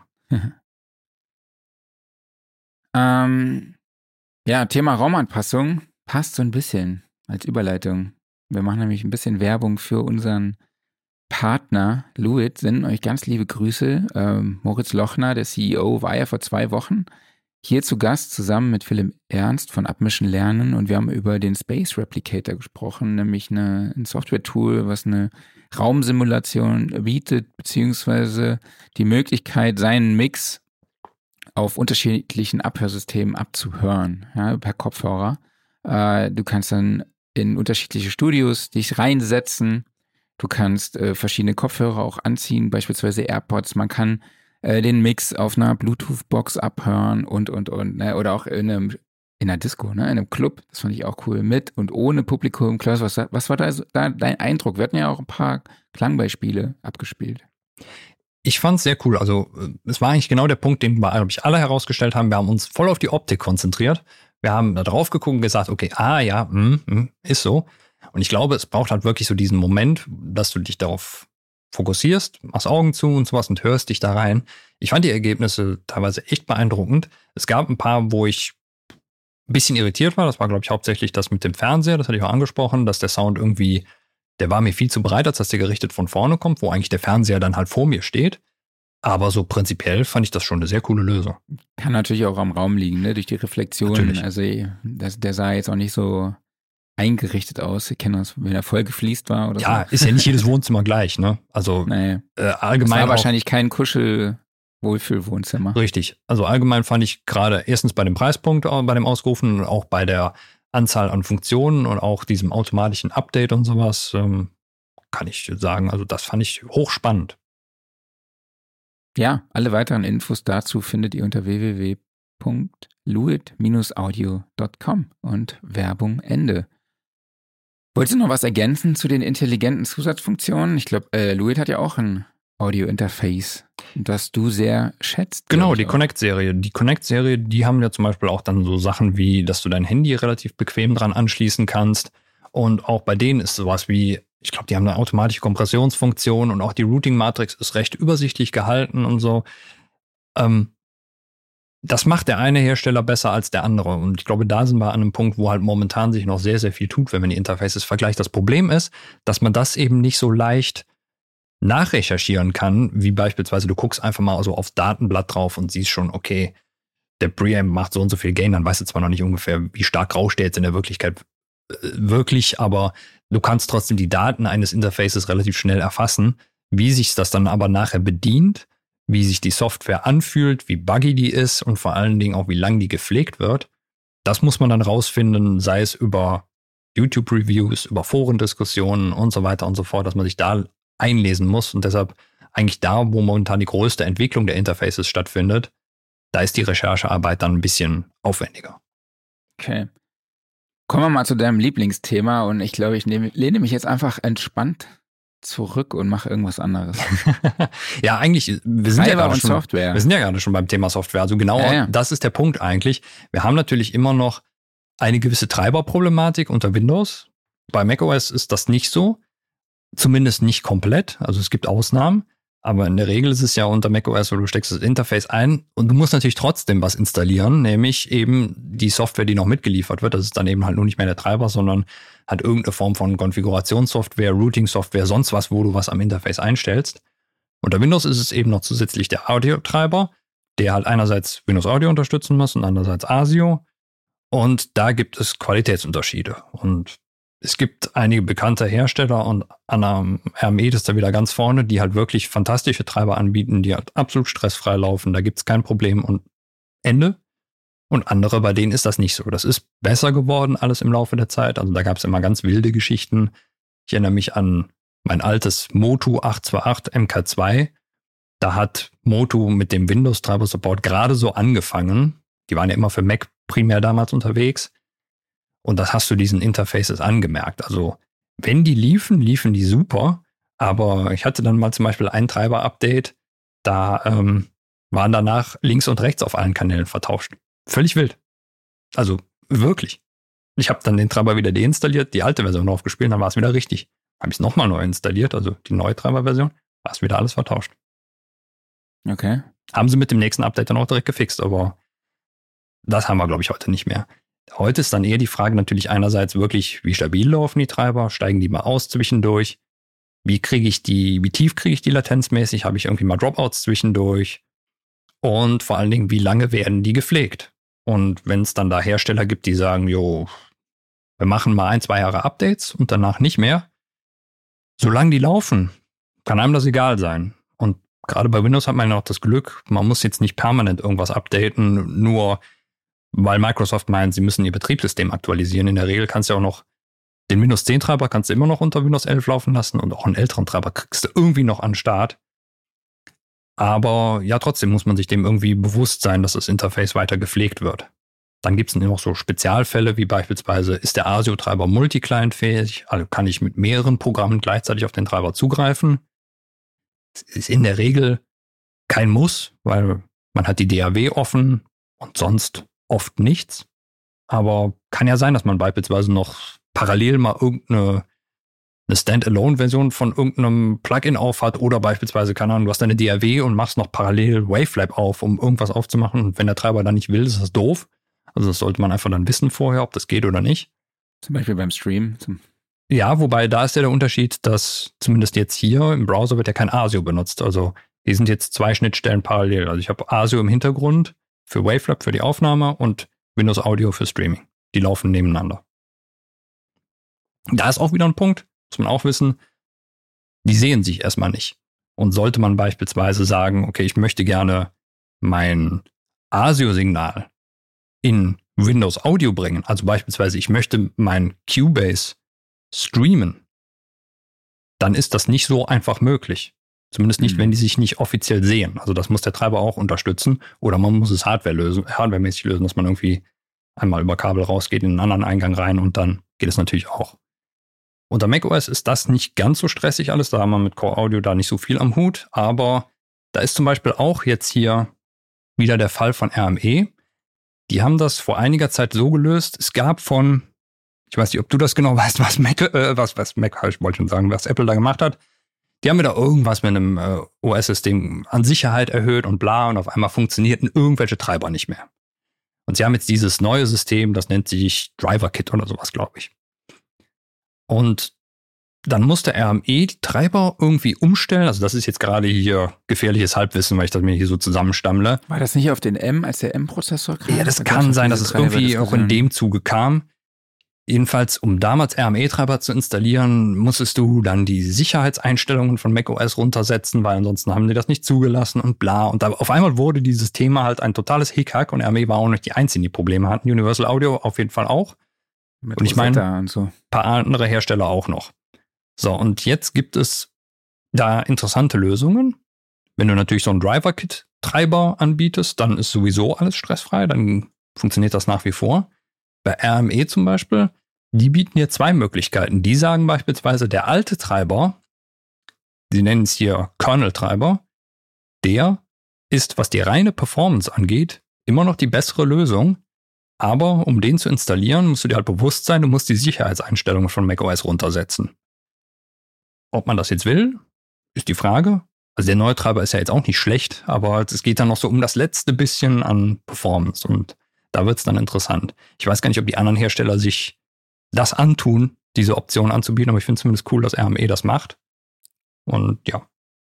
Ja, Thema Raumanpassung passt so ein bisschen als Überleitung. Wir machen nämlich ein bisschen Werbung für unseren Partner Luit, senden euch ganz liebe Grüße. Moritz Lochner, der CEO, war ja vor 2 Wochen hier zu Gast, zusammen mit Philipp Ernst von Abmischen Lernen und wir haben über den Space Replicator gesprochen, nämlich ein Software-Tool, was eine Raumsimulation bietet, beziehungsweise die Möglichkeit, seinen Mix auf unterschiedlichen Abhörsystemen abzuhören, ja, per Kopfhörer. Du kannst dann in unterschiedliche Studios dich reinsetzen. Du kannst verschiedene Kopfhörer auch anziehen, beispielsweise AirPods. Man kann den Mix auf einer Bluetooth-Box abhören und. Ne? Oder auch in einer Disco, ne? In einem Club. Das fand ich auch cool. Mit und ohne Publikum. Klaus, was war da dein Eindruck? Wir hatten ja auch ein paar Klangbeispiele abgespielt. Ich fand's sehr cool. Also es war eigentlich genau der Punkt, den wir, glaube ich, alle herausgestellt haben. Wir haben uns voll auf die Optik konzentriert. Wir haben da drauf geguckt und gesagt, okay, ist so. Und ich glaube, es braucht halt wirklich so diesen Moment, dass du dich darauf fokussierst, machst Augen zu und sowas und hörst dich da rein. Ich fand die Ergebnisse teilweise echt beeindruckend. Es gab ein paar, wo ich ein bisschen irritiert war. Das war, glaube ich, hauptsächlich das mit dem Fernseher. Das hatte ich auch angesprochen, dass der Sound irgendwie, der war mir viel zu breit, als dass der gerichtet von vorne kommt, wo eigentlich der Fernseher dann halt vor mir steht. Aber so prinzipiell fand ich das schon eine sehr coole Lösung. Kann natürlich auch am Raum liegen, ne? Durch die Reflexion. Natürlich. Also der sah jetzt auch nicht so eingerichtet aus. Ich kenne das, wenn er voll gefliest war oder so. Ja, ist ja nicht jedes Wohnzimmer gleich, ne? Also allgemein. Das war wahrscheinlich kein Kuschel-Wohlfühl-Wohnzimmer. Richtig. Also allgemein fand ich gerade erstens bei dem Preispunkt, bei dem Ausgerufen und auch bei der Anzahl an Funktionen und auch diesem automatischen Update und sowas, kann ich sagen, also das fand ich hochspannend. Ja, alle weiteren Infos dazu findet ihr unter www.luit-audio.com und Werbung Ende. Wolltest du noch was ergänzen zu den intelligenten Zusatzfunktionen? Ich glaube, Luit hat ja auch ein Audio-Interface, das du sehr schätzt. Genau, die Connect-Serie. Die Connect-Serie, die haben ja zum Beispiel auch dann so Sachen wie, dass du dein Handy relativ bequem dran anschließen kannst. Und auch bei denen ist sowas wie, ich glaube, die haben eine automatische Kompressionsfunktion und auch die Routing-Matrix ist recht übersichtlich gehalten und so. Das macht der eine Hersteller besser als der andere. Und ich glaube, da sind wir an einem Punkt, wo halt momentan sich noch sehr, sehr viel tut, wenn man die Interfaces vergleicht. Das Problem ist, dass man das eben nicht so leicht nachrecherchieren kann, wie beispielsweise du guckst einfach mal so aufs Datenblatt drauf und siehst schon, okay, der Preamp macht so und so viel Gain, dann weißt du zwar noch nicht ungefähr, wie stark rauscht der jetzt in der Wirklichkeit wirklich, aber du kannst trotzdem die Daten eines Interfaces relativ schnell erfassen. Wie sich das dann aber nachher bedient, wie sich die Software anfühlt, wie buggy die ist und vor allen Dingen auch, wie lang die gepflegt wird, das muss man dann rausfinden, sei es über YouTube-Reviews, über Forendiskussionen und so weiter und so fort, dass man sich da einlesen muss. Und deshalb eigentlich da, wo momentan die größte Entwicklung der Interfaces stattfindet, da ist die Recherchearbeit dann ein bisschen aufwendiger. Okay. Kommen wir mal zu deinem Lieblingsthema und ich glaube, ich lehne mich jetzt einfach entspannt zurück und mache irgendwas anderes. Ja, eigentlich, wir sind ja gerade schon beim Thema Software. Also genau, Das ist der Punkt eigentlich. Wir haben natürlich immer noch eine gewisse Treiberproblematik unter Windows. Bei macOS ist das nicht so. Zumindest nicht komplett. Also es gibt Ausnahmen. Aber in der Regel ist es ja unter macOS, wo du steckst das Interface ein und du musst natürlich trotzdem was installieren, nämlich eben die Software, die noch mitgeliefert wird. Das ist dann eben halt nur nicht mehr der Treiber, sondern hat irgendeine Form von Konfigurationssoftware, Routing-Software, sonst was, wo du was am Interface einstellst. Unter Windows ist es eben noch zusätzlich der Audio-Treiber, der halt einerseits Windows Audio unterstützen muss und andererseits ASIO. Und da gibt es Qualitätsunterschiede. Und es gibt einige bekannte Hersteller und RME ist da wieder ganz vorne, die halt wirklich fantastische Treiber anbieten, die halt absolut stressfrei laufen. Da gibt es kein Problem und Ende. Und andere, bei denen ist das nicht so. Das ist besser geworden alles im Laufe der Zeit. Also da gab es immer ganz wilde Geschichten. Ich erinnere mich an mein altes Motu 828 MK2. Da hat Motu mit dem Windows-Treiber-Support gerade so angefangen. Die waren ja immer für Mac primär damals unterwegs. Und das hast du diesen Interfaces angemerkt. Also wenn die liefen die super. Aber ich hatte dann mal zum Beispiel ein Treiber-Update, da waren danach links und rechts auf allen Kanälen vertauscht. Völlig wild. Also wirklich. Ich habe dann den Treiber wieder deinstalliert, die alte Version aufgespielt, dann war es wieder richtig. Habe ich es nochmal neu installiert, also die neue Treiber-Version, war es wieder alles vertauscht. Okay. Haben sie mit dem nächsten Update dann auch direkt gefixt, aber das haben wir, glaube ich, heute nicht mehr. Heute ist dann eher die Frage natürlich einerseits wirklich, wie stabil laufen die Treiber, steigen die mal aus zwischendurch, wie tief kriege ich die latenzmäßig, habe ich irgendwie mal Dropouts zwischendurch und vor allen Dingen, wie lange werden die gepflegt? Und wenn es dann da Hersteller gibt, die sagen, jo, wir machen mal 1-2 Jahre Updates und danach nicht mehr, solange die laufen, kann einem das egal sein. Und gerade bei Windows hat man ja auch das Glück, man muss jetzt nicht permanent irgendwas updaten, nur weil Microsoft meint, sie müssen ihr Betriebssystem aktualisieren. In der Regel kannst du auch noch den Windows 10 Treiber kannst du immer noch unter Windows 11 laufen lassen und auch einen älteren Treiber kriegst du irgendwie noch an den Start. Aber ja, trotzdem muss man sich dem irgendwie bewusst sein, dass das Interface weiter gepflegt wird. Dann gibt es noch so Spezialfälle, wie beispielsweise, ist der ASIO-Treiber multi-client-fähig? Also kann ich mit mehreren Programmen gleichzeitig auf den Treiber zugreifen? Es ist in der Regel kein Muss, weil man hat die DAW offen und sonst oft nichts. Aber kann ja sein, dass man beispielsweise noch parallel mal irgendeine Standalone-Version von irgendeinem Plugin auf hat oder beispielsweise, keine Ahnung, du hast deine DAW und machst noch parallel Wavelab auf, um irgendwas aufzumachen. Und wenn der Treiber dann nicht will, ist das doof. Also das sollte man einfach dann wissen vorher, ob das geht oder nicht. Zum Beispiel beim Stream. Ja, wobei da ist ja der Unterschied, dass zumindest jetzt hier im Browser wird ja kein ASIO benutzt. Also hier sind jetzt 2 Schnittstellen parallel. Also ich habe ASIO im Hintergrund für Wavelab, für die Aufnahme und Windows Audio für Streaming. Die laufen nebeneinander. Da ist auch wieder ein Punkt, muss man auch wissen, die sehen sich erstmal nicht. Und sollte man beispielsweise sagen, okay, ich möchte gerne mein ASIO-Signal in Windows Audio bringen, also beispielsweise ich möchte mein Cubase streamen, dann ist das nicht so einfach möglich. Zumindest nicht, wenn die sich nicht offiziell sehen. Also das muss der Treiber auch unterstützen. Oder man muss es hardwaremäßig lösen, dass man irgendwie einmal über Kabel rausgeht, in einen anderen Eingang rein und dann geht es natürlich auch. Unter macOS ist das nicht ganz so stressig alles. Da haben wir mit Core Audio da nicht so viel am Hut. Aber da ist zum Beispiel auch jetzt hier wieder der Fall von RME. Die haben das vor einiger Zeit so gelöst. Es gab ich weiß nicht, ob du das genau weißt, was Apple da gemacht hat. Die haben mir da irgendwas mit einem OS-System an Sicherheit erhöht und bla und auf einmal funktionierten irgendwelche Treiber nicht mehr. Und sie haben jetzt dieses neue System, das nennt sich DriverKit oder sowas, glaube ich. Und dann musste RME die Treiber irgendwie umstellen. Also das ist jetzt gerade hier gefährliches Halbwissen, weil ich das mir hier so zusammenstammle. War das nicht auf den als der M-Prozessor kam? Ja, das kann sein, dass es irgendwie auch in dem Zuge kam. Jedenfalls, um damals RME-Treiber zu installieren, musstest du dann die Sicherheitseinstellungen von macOS runtersetzen, weil ansonsten haben die das nicht zugelassen und bla. Und da auf einmal wurde dieses Thema halt ein totales Hickhack und RME war auch nicht die Einzigen, die Probleme hatten. Universal Audio auf jeden Fall auch. Mit Und ich meine, Rosetta und so. ein paar andere Hersteller auch noch. So, und jetzt gibt es da interessante Lösungen. Wenn du natürlich so einen Driver-Kit-Treiber anbietest, dann ist sowieso alles stressfrei, dann funktioniert das nach wie vor. Bei RME zum Beispiel, die bieten hier zwei Möglichkeiten. Die sagen beispielsweise, der alte Treiber, sie nennen es hier Kernel-Treiber, der ist, was die reine Performance angeht, immer noch die bessere Lösung. Aber um den zu installieren, musst du dir halt bewusst sein, du musst die Sicherheitseinstellungen von macOS runtersetzen. Ob man das jetzt will, ist die Frage. Also der neue Treiber ist ja jetzt auch nicht schlecht, aber es geht dann noch so um das letzte bisschen an Performance und da wird es dann interessant. Ich weiß gar nicht, ob die anderen Hersteller sich das antun, diese Option anzubieten, aber ich finde es zumindest cool, dass RME das macht. Und ja.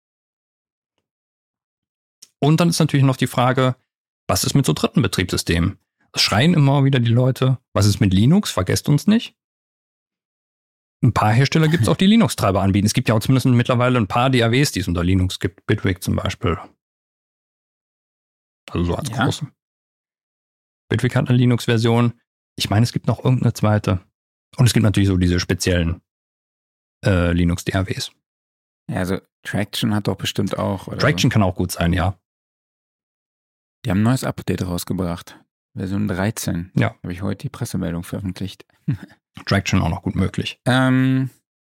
Und dann ist natürlich noch die Frage, was ist mit so dritten Betriebssystemen? Es schreien immer wieder die Leute, was ist mit Linux? Vergesst uns nicht. Ein paar Hersteller gibt es auch, die Linux-Treiber anbieten. Es gibt ja auch zumindest mittlerweile ein paar DAWs, die es unter Linux gibt. Bitwig zum Beispiel. Also so als große. Bitwig hat eine Linux-Version. Ich meine, es gibt noch irgendeine zweite. Und es gibt natürlich so diese speziellen Linux-DAWs. Ja, also Traction hat doch bestimmt auch. Oder Traction so. kann auch gut sein, ja. Die haben ein neues Update rausgebracht. Version 13. Ja. Habe ich heute die Pressemeldung veröffentlicht. Traction auch noch gut möglich. Ich habe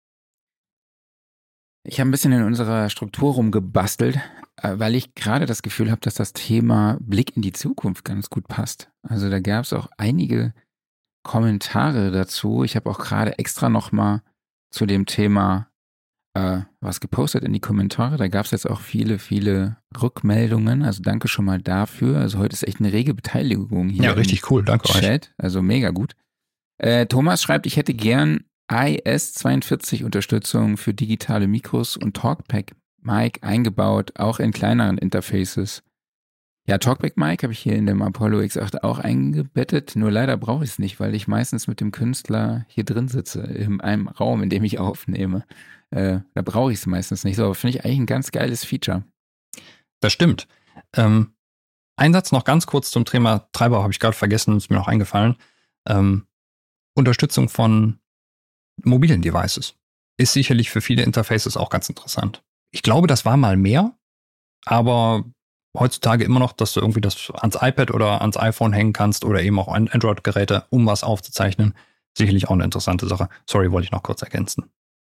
ein bisschen in unserer Struktur rumgebastelt, weil ich gerade das Gefühl habe, dass das Thema Blick in die Zukunft ganz gut passt. Also da gab es auch einige Kommentare dazu. Ich habe auch gerade extra nochmal zu dem Thema was gepostet in die Kommentare. Da gab es jetzt auch viele, viele Rückmeldungen. Also danke schon mal dafür. Also heute ist echt eine rege Beteiligung hier. Ja, richtig cool. Danke Chat. euch. Also mega gut. Thomas schreibt, ich hätte gern IS-42-Unterstützung für digitale Mikros und Talkback-Mic eingebaut, auch in kleineren Interfaces. Ja, Talkback-Mic habe ich hier in dem Apollo X8 auch eingebettet, nur leider brauche ich es nicht, weil ich meistens mit dem Künstler hier drin sitze, in einem Raum, in dem ich aufnehme. Da brauche ich es meistens nicht so, aber finde ich eigentlich ein ganz geiles Feature. Das stimmt. Ein Satz noch ganz kurz zum Thema Treiber, habe ich gerade vergessen, ist mir noch eingefallen. Unterstützung von mobilen Devices ist sicherlich für viele Interfaces auch ganz interessant. Ich glaube, das war mal mehr, aber heutzutage immer noch, dass du irgendwie das ans iPad oder ans iPhone hängen kannst oder eben auch an Android-Geräte, um was aufzuzeichnen. Sicherlich auch eine interessante Sache. Sorry, wollte ich noch kurz ergänzen.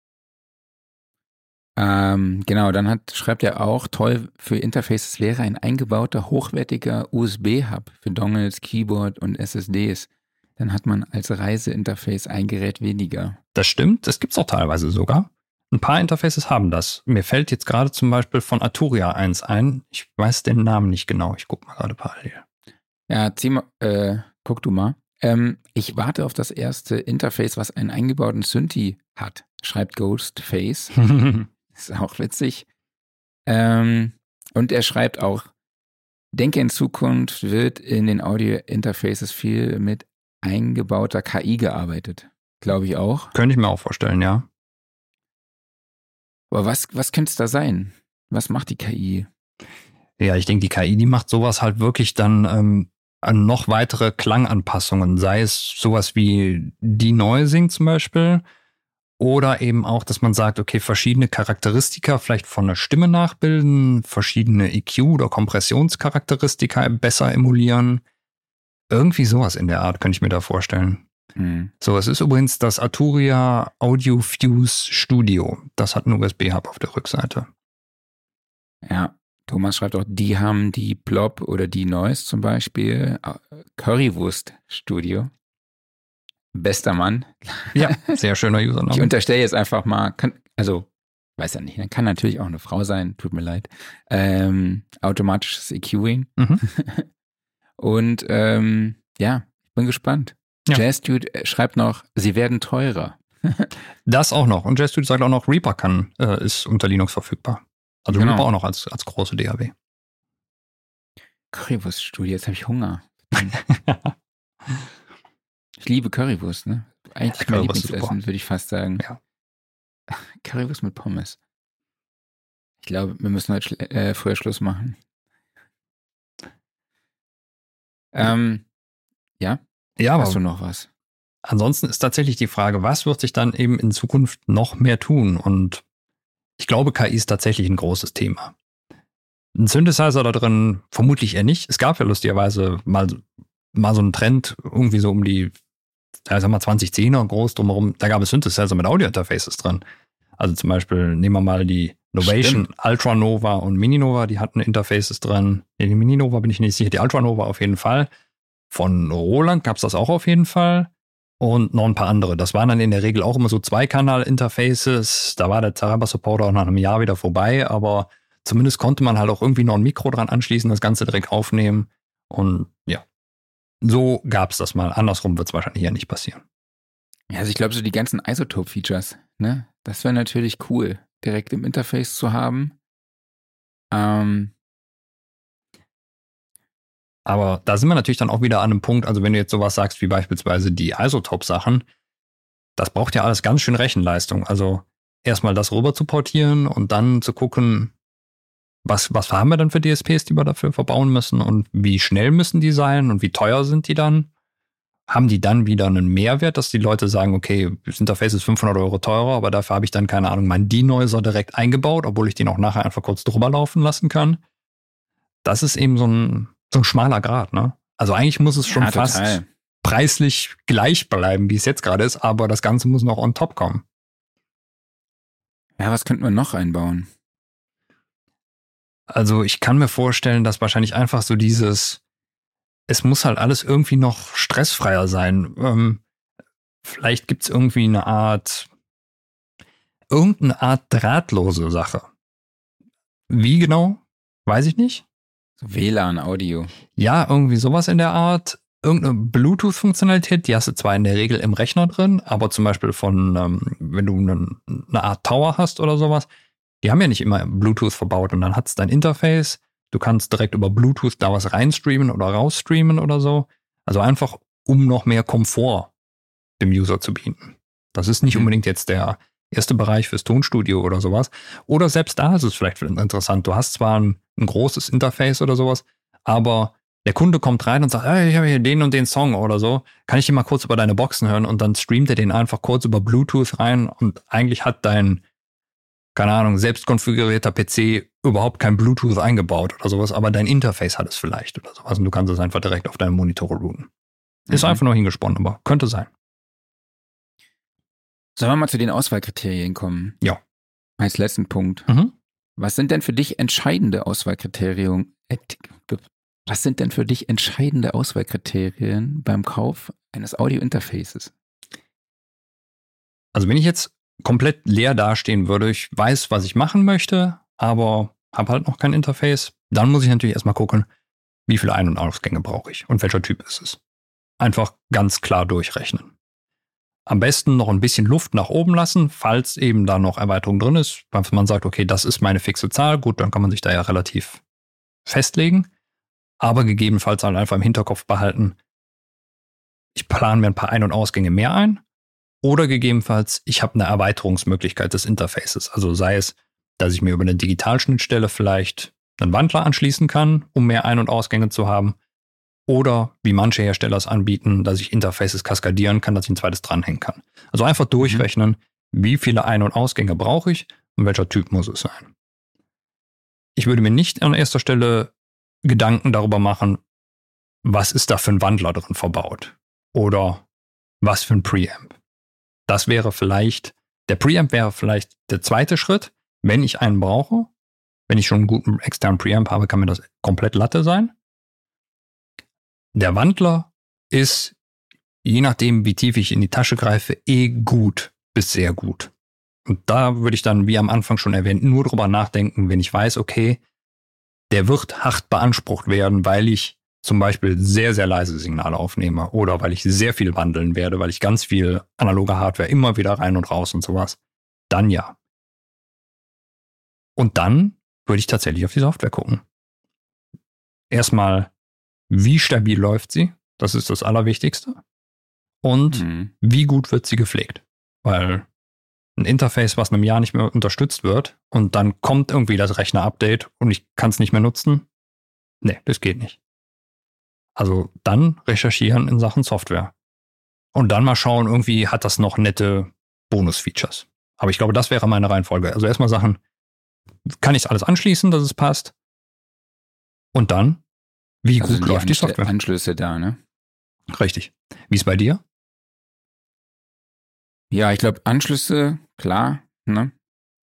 Genau, dann schreibt er auch, toll für Interfaces wäre ein eingebauter, hochwertiger USB-Hub für Dongles, Keyboard und SSDs. Dann hat man als Reiseinterface ein Gerät weniger. Das stimmt, das gibt's auch teilweise sogar. Ein paar Interfaces haben das. Mir fällt jetzt gerade zum Beispiel von Arturia eins ein. Ich weiß den Namen nicht genau. Ich gucke mal gerade parallel. Ja, guck du mal. Ich warte auf das erste Interface, was einen eingebauten Synthi hat, schreibt Ghostface. Ist auch witzig. Und er schreibt auch, denke in Zukunft wird in den Audio-Interfaces viel mit eingebauter KI gearbeitet. Glaube ich auch. Könnte ich mir auch vorstellen, ja. Aber was könnte es da sein? Was macht die KI? Ja, ich denke, die KI, die macht sowas halt wirklich dann an noch weitere Klanganpassungen. Sei es sowas wie Denoising zum Beispiel. Oder eben auch, dass man sagt, okay, verschiedene Charakteristika vielleicht von der Stimme nachbilden, verschiedene EQ- oder Kompressionscharakteristika besser emulieren. Irgendwie sowas in der Art könnte ich mir da vorstellen. Mhm. So, es ist übrigens das Arturia Audio Fuse Studio. Das hat einen USB-Hub auf der Rückseite. Ja, Thomas schreibt auch, die haben die Blob oder die Noise zum Beispiel. Currywurst Studio. Bester Mann. Ja, sehr schöner Username. Ich unterstelle jetzt einfach mal, weiß ja nicht, kann natürlich auch eine Frau sein, tut mir leid. Automatisches EQing. Mhm. Und ja, ich bin gespannt. Ja. Jazzdude schreibt noch, sie werden teurer. Das auch noch. Und Jazzdude sagt auch noch, Reaper ist unter Linux verfügbar. Also Genau. Reaper auch noch als große DAW. Currywurst-Studio, jetzt habe ich Hunger. Ich liebe Currywurst, ne? Eigentlich mein Currywurst ist Lieblingsessen, würde ich fast sagen. Ja. Currywurst mit Pommes. Ich glaube, wir müssen heute früher Schluss machen. Ja? Ja, Hast du aber noch was? ansonsten ist tatsächlich die Frage, was wird sich dann eben in Zukunft noch mehr tun? Und ich glaube, KI ist tatsächlich ein großes Thema. Ein Synthesizer da drin vermutlich eher nicht. Es gab ja lustigerweise mal so einen Trend, irgendwie so um die, ja, sag mal 2010er groß drumherum, da gab es Synthesizer mit Audio-Interfaces drin. Also zum Beispiel, nehmen wir mal die Novation, Ultra Nova und Mini Nova, die hatten Interfaces drin. Die Mini Nova bin ich nicht sicher, die Ultra Nova auf jeden Fall. Von Roland gab es das auch auf jeden Fall. Und noch ein paar andere. Das waren dann in der Regel auch immer so Zweikanal-Interfaces. Da war der Cyber-Support auch nach einem Jahr wieder vorbei, aber zumindest konnte man halt auch irgendwie noch ein Mikro dran anschließen, das Ganze direkt aufnehmen. Und ja, so gab es das mal. Andersrum wird es wahrscheinlich ja nicht passieren. Ja, also ich glaube, so die ganzen Isotope-Features, ne? Das wäre natürlich cool, direkt im Interface zu haben. Aber da sind wir natürlich dann auch wieder an einem Punkt, also wenn du jetzt sowas sagst wie beispielsweise die Isotope-Sachen, das braucht ja alles ganz schön Rechenleistung. Also erstmal das rüber zu portieren und dann zu gucken, was haben wir dann für DSPs, die wir dafür verbauen müssen und wie schnell müssen die sein und wie teuer sind die dann? Haben die dann wieder einen Mehrwert, dass die Leute sagen, okay, das Interface ist 500 € teurer, aber dafür habe ich dann, keine Ahnung, meinen Denoiser direkt eingebaut, obwohl ich den auch nachher einfach kurz drüber laufen lassen kann. Das ist eben so ein schmaler Grat, ne? Also eigentlich muss es schon fast preislich gleich bleiben, wie es jetzt gerade ist, aber das Ganze muss noch on top kommen. Ja, was könnten wir noch einbauen? Also ich kann mir vorstellen, dass wahrscheinlich einfach so es muss halt alles irgendwie noch stressfreier sein. Vielleicht gibt es irgendwie irgendeine Art drahtlose Sache. Wie genau? Weiß ich nicht. So WLAN-Audio. Ja, irgendwie sowas in der Art. Irgendeine Bluetooth-Funktionalität, die hast du zwar in der Regel im Rechner drin, aber zum Beispiel wenn du eine Art Tower hast oder sowas, die haben ja nicht immer Bluetooth verbaut und dann hat es dein Interface. Du kannst direkt über Bluetooth da was reinstreamen oder rausstreamen oder so. Also einfach, um noch mehr Komfort dem User zu bieten. Das ist nicht unbedingt jetzt der erste Bereich fürs Tonstudio oder sowas. Oder selbst da ist es vielleicht interessant. Du hast zwar ein großes Interface oder sowas, aber der Kunde kommt rein und sagt, hey, ich habe hier den und den Song oder so. Kann ich den mal kurz über deine Boxen hören? Und dann streamt er den einfach kurz über Bluetooth rein und eigentlich hat dein, keine Ahnung, selbst konfigurierter PC überhaupt kein Bluetooth eingebaut oder sowas, aber dein Interface hat es vielleicht oder sowas und du kannst es einfach direkt auf deine Monitore routen. Ist einfach nur hingesponnen, aber könnte sein. Sollen wir mal zu den Auswahlkriterien kommen? Ja. Als letzten Punkt. Was sind denn für dich entscheidende Auswahlkriterien? Was sind denn für dich entscheidende Auswahlkriterien beim Kauf eines Audio-Interfaces? Also wenn ich jetzt komplett leer dastehen würde, ich weiß, was ich machen möchte, aber habe halt noch kein Interface, dann muss ich natürlich erstmal gucken, wie viele Ein- und Ausgänge brauche ich und welcher Typ ist es. Einfach ganz klar durchrechnen. Am besten noch ein bisschen Luft nach oben lassen, falls eben da noch Erweiterung drin ist. Wenn man sagt, okay, das ist meine fixe Zahl, gut, dann kann man sich da ja relativ festlegen. Aber gegebenenfalls halt einfach im Hinterkopf behalten, ich plane mir ein paar Ein- und Ausgänge mehr ein. Oder gegebenenfalls, ich habe eine Erweiterungsmöglichkeit des Interfaces. Also sei es, dass ich mir über eine Digitalschnittstelle vielleicht einen Wandler anschließen kann, um mehr Ein- und Ausgänge zu haben. Oder wie manche Hersteller es anbieten, dass ich Interfaces kaskadieren kann, dass ich ein zweites dranhängen kann. Also einfach durchrechnen, wie viele Ein- und Ausgänge brauche ich und welcher Typ muss es sein. Ich würde mir nicht an erster Stelle Gedanken darüber machen, was ist da für ein Wandler drin verbaut oder was für ein Preamp. Der Preamp wäre vielleicht der zweite Schritt, wenn ich einen brauche. Wenn ich schon einen guten externen Preamp habe, kann mir das komplett Latte sein. Der Wandler ist, je nachdem, wie tief ich in die Tasche greife, gut bis sehr gut. Und da würde ich dann, wie am Anfang schon erwähnt, nur drüber nachdenken, wenn ich weiß, okay, der wird hart beansprucht werden, weil ich zum Beispiel sehr, sehr leise Signale aufnehme oder weil ich sehr viel wandeln werde, weil ich ganz viel analoge Hardware immer wieder rein und raus und sowas. Dann ja. Und dann würde ich tatsächlich auf die Software gucken. Erstmal, wie stabil läuft sie? Das ist das Allerwichtigste. Und wie gut wird sie gepflegt? Weil ein Interface, was in einem Jahr nicht mehr unterstützt wird und dann kommt irgendwie das Rechner-Update und ich kann es nicht mehr nutzen, nee, das geht nicht. Also dann recherchieren in Sachen Software. Und dann mal schauen, irgendwie hat das noch nette Bonus-Features. Aber ich glaube, das wäre meine Reihenfolge. Also erstmal Sachen, kann ich alles anschließen, dass es passt? Und dann, wie Also gut läuft die Software? Anschlüsse da, ne? Richtig. Wie ist bei dir? Ja, ich glaube, Anschlüsse, klar, ne?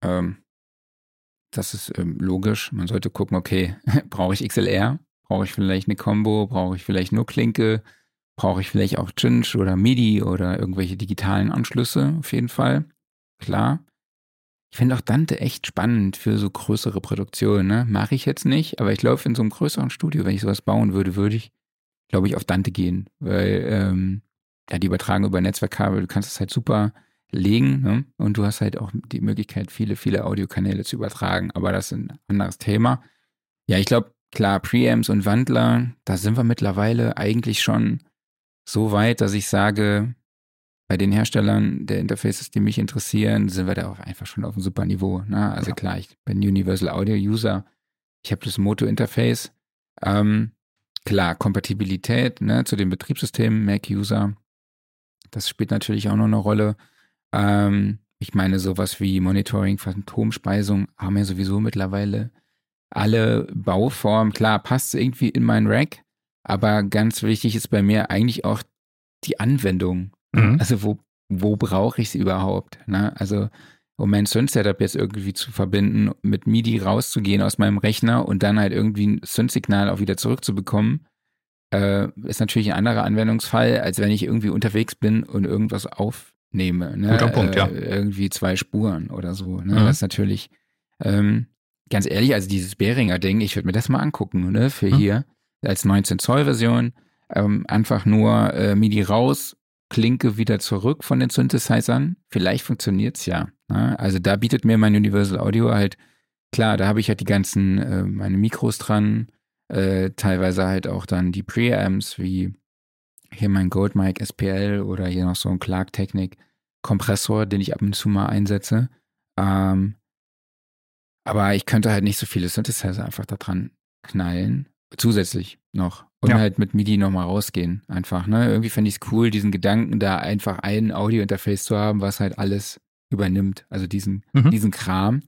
Das ist logisch. Man sollte gucken, okay, brauche ich XLR? Brauche ich vielleicht eine Combo? Brauche ich vielleicht nur Klinke? Brauche ich vielleicht auch Cinch oder MIDI oder irgendwelche digitalen Anschlüsse? Auf jeden Fall. Klar. Ich finde auch Dante echt spannend für so größere Produktionen. Ne? Mache ich jetzt nicht, aber ich glaube, in so einem größeren Studio, wenn ich sowas bauen würde, würde ich, glaube ich, auf Dante gehen. Weil, ja, die übertragen über Netzwerkkabel, du kannst es halt super legen, ne? Und du hast halt auch die Möglichkeit, viele Audiokanäle zu übertragen. Aber das ist ein anderes Thema. Ja, ich glaube, klar, Preamps und Wandler, da sind wir mittlerweile eigentlich schon so weit, dass ich sage, bei den Herstellern der Interfaces, die mich interessieren, sind wir da auch einfach schon auf einem super Niveau. Ne? Also klar, ich bin Universal Audio User. Ich habe das Moto-Interface. Klar, Kompatibilität, ne, zu den Betriebssystemen, Mac-User. Das spielt natürlich auch noch eine Rolle. Ich meine, sowas wie Monitoring, Phantomspeisung haben ja sowieso mittlerweile alle Bauformen. Klar, passt irgendwie in mein Rack, aber ganz wichtig ist bei mir eigentlich auch die Anwendung. Mhm. Also wo brauche ich sie überhaupt? Ne? Also um mein Synth-Setup jetzt irgendwie zu verbinden, mit MIDI rauszugehen aus meinem Rechner und dann halt irgendwie ein Synth-Signal auch wieder zurückzubekommen, ist natürlich ein anderer Anwendungsfall, als wenn ich irgendwie unterwegs bin und irgendwas aufnehme. Ne? Guter Punkt, ja. Irgendwie 2 Spuren oder so. Ne? Das ist natürlich, ganz ehrlich, also dieses Behringer-Ding, ich würde mir das mal angucken, ne? Für hier als 19-Zoll-Version. Einfach nur MIDI raus, Klinke wieder zurück von den Synthesizern. Vielleicht funktioniert's ja. Ne? Also da bietet mir mein Universal Audio halt, klar, da habe ich halt die ganzen, meine Mikros dran, teilweise halt auch dann die Preamps, wie hier mein Goldmic SPL oder hier noch so ein Clark Technic Kompressor, den ich ab und zu mal einsetze. Aber ich könnte halt nicht so viele Synthesizer einfach da dran knallen. Zusätzlich noch. Und halt mit MIDI nochmal rausgehen. Einfach, ne? Irgendwie fände ich es cool, diesen Gedanken, da einfach ein Audio-Interface zu haben, was halt alles übernimmt. Also diesen Kram.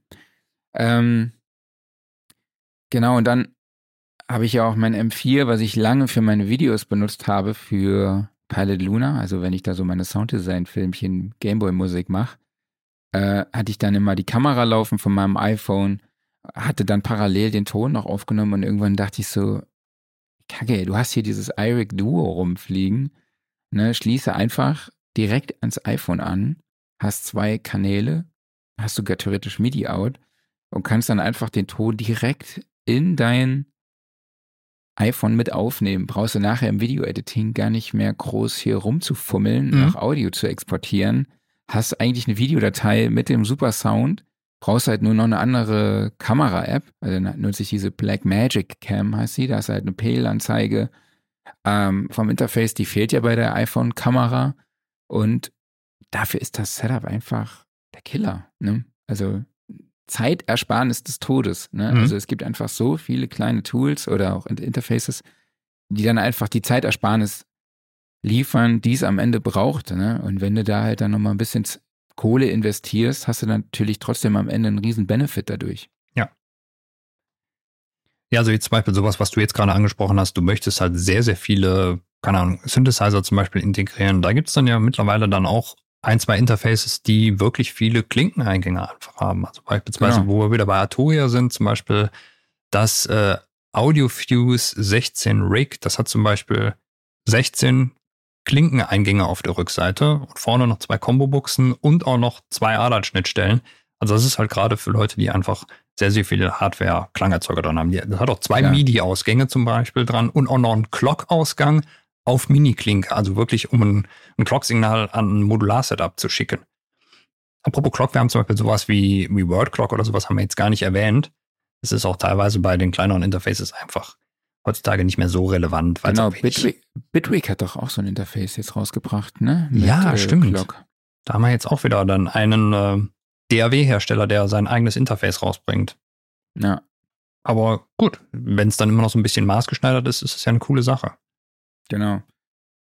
Genau, und dann habe ich ja auch mein M4, was ich lange für meine Videos benutzt habe, für Pilot Luna. Also wenn ich da so meine Sounddesign-Filmchen, Gameboy-Musik mache, hatte ich dann immer die Kamera laufen von meinem iPhone, hatte dann parallel den Ton noch aufgenommen und irgendwann dachte ich so, Kacke, du hast hier dieses iRig Duo rumfliegen, ne, schließe einfach direkt ans iPhone an, hast 2 Kanäle, hast sogar theoretisch MIDI-Out und kannst dann einfach den Ton direkt in dein iPhone mit aufnehmen. Brauchst du nachher im Video-Editing gar nicht mehr groß hier rumzufummeln, nach Audio zu exportieren. Hast eigentlich eine Videodatei mit dem super Sound, brauchst halt nur noch eine andere Kamera-App. Also nutze ich diese Blackmagic Cam, heißt sie. Da ist halt eine Pale-Anzeige vom Interface, die fehlt ja bei der iPhone-Kamera. Und dafür ist das Setup einfach der Killer. Ne? Also Zeitersparnis des Todes. Ne? Also es gibt einfach so viele kleine Tools oder auch Interfaces, die dann einfach die Zeitersparnis liefern, die es am Ende braucht. Ne? Und wenn du da halt dann nochmal ein bisschen Kohle investierst, hast du dann natürlich trotzdem am Ende einen riesen Benefit dadurch. Ja. Ja, also jetzt zum Beispiel sowas, was du jetzt gerade angesprochen hast, du möchtest halt sehr, sehr viele, keine Ahnung, Synthesizer zum Beispiel integrieren. Da gibt es dann ja mittlerweile dann auch 1, 2 Interfaces, die wirklich viele Klinkeneingänge einfach haben. Also beispielsweise, wo wir wieder bei Arturia sind, zum Beispiel das AudioFuse 16 Rig, das hat zum Beispiel 16 Klinkeneingänge auf der Rückseite und vorne noch 2 Combo-Buchsen und auch noch 2 ADAT-Schnittstellen. Also das ist halt gerade für Leute, die einfach sehr, sehr viele Hardware-Klangerzeuger dran haben. Das hat auch 2 MIDI-Ausgänge zum Beispiel dran und auch noch einen Clock-Ausgang auf Mini-Klinke, also wirklich um ein Clock-Signal an ein Modular-Setup zu schicken. Apropos Clock, wir haben zum Beispiel sowas wie Word Clock oder sowas haben wir jetzt gar nicht erwähnt. Das ist auch teilweise bei den kleineren Interfaces einfach heutzutage nicht mehr so relevant. Genau, Bitwig hat doch auch so ein Interface jetzt rausgebracht, ne? Mit, stimmt. Clock. Da haben wir jetzt auch wieder dann einen DAW-Hersteller, der sein eigenes Interface rausbringt. Ja. Aber gut, wenn es dann immer noch so ein bisschen maßgeschneidert ist, ist es ja eine coole Sache. Genau.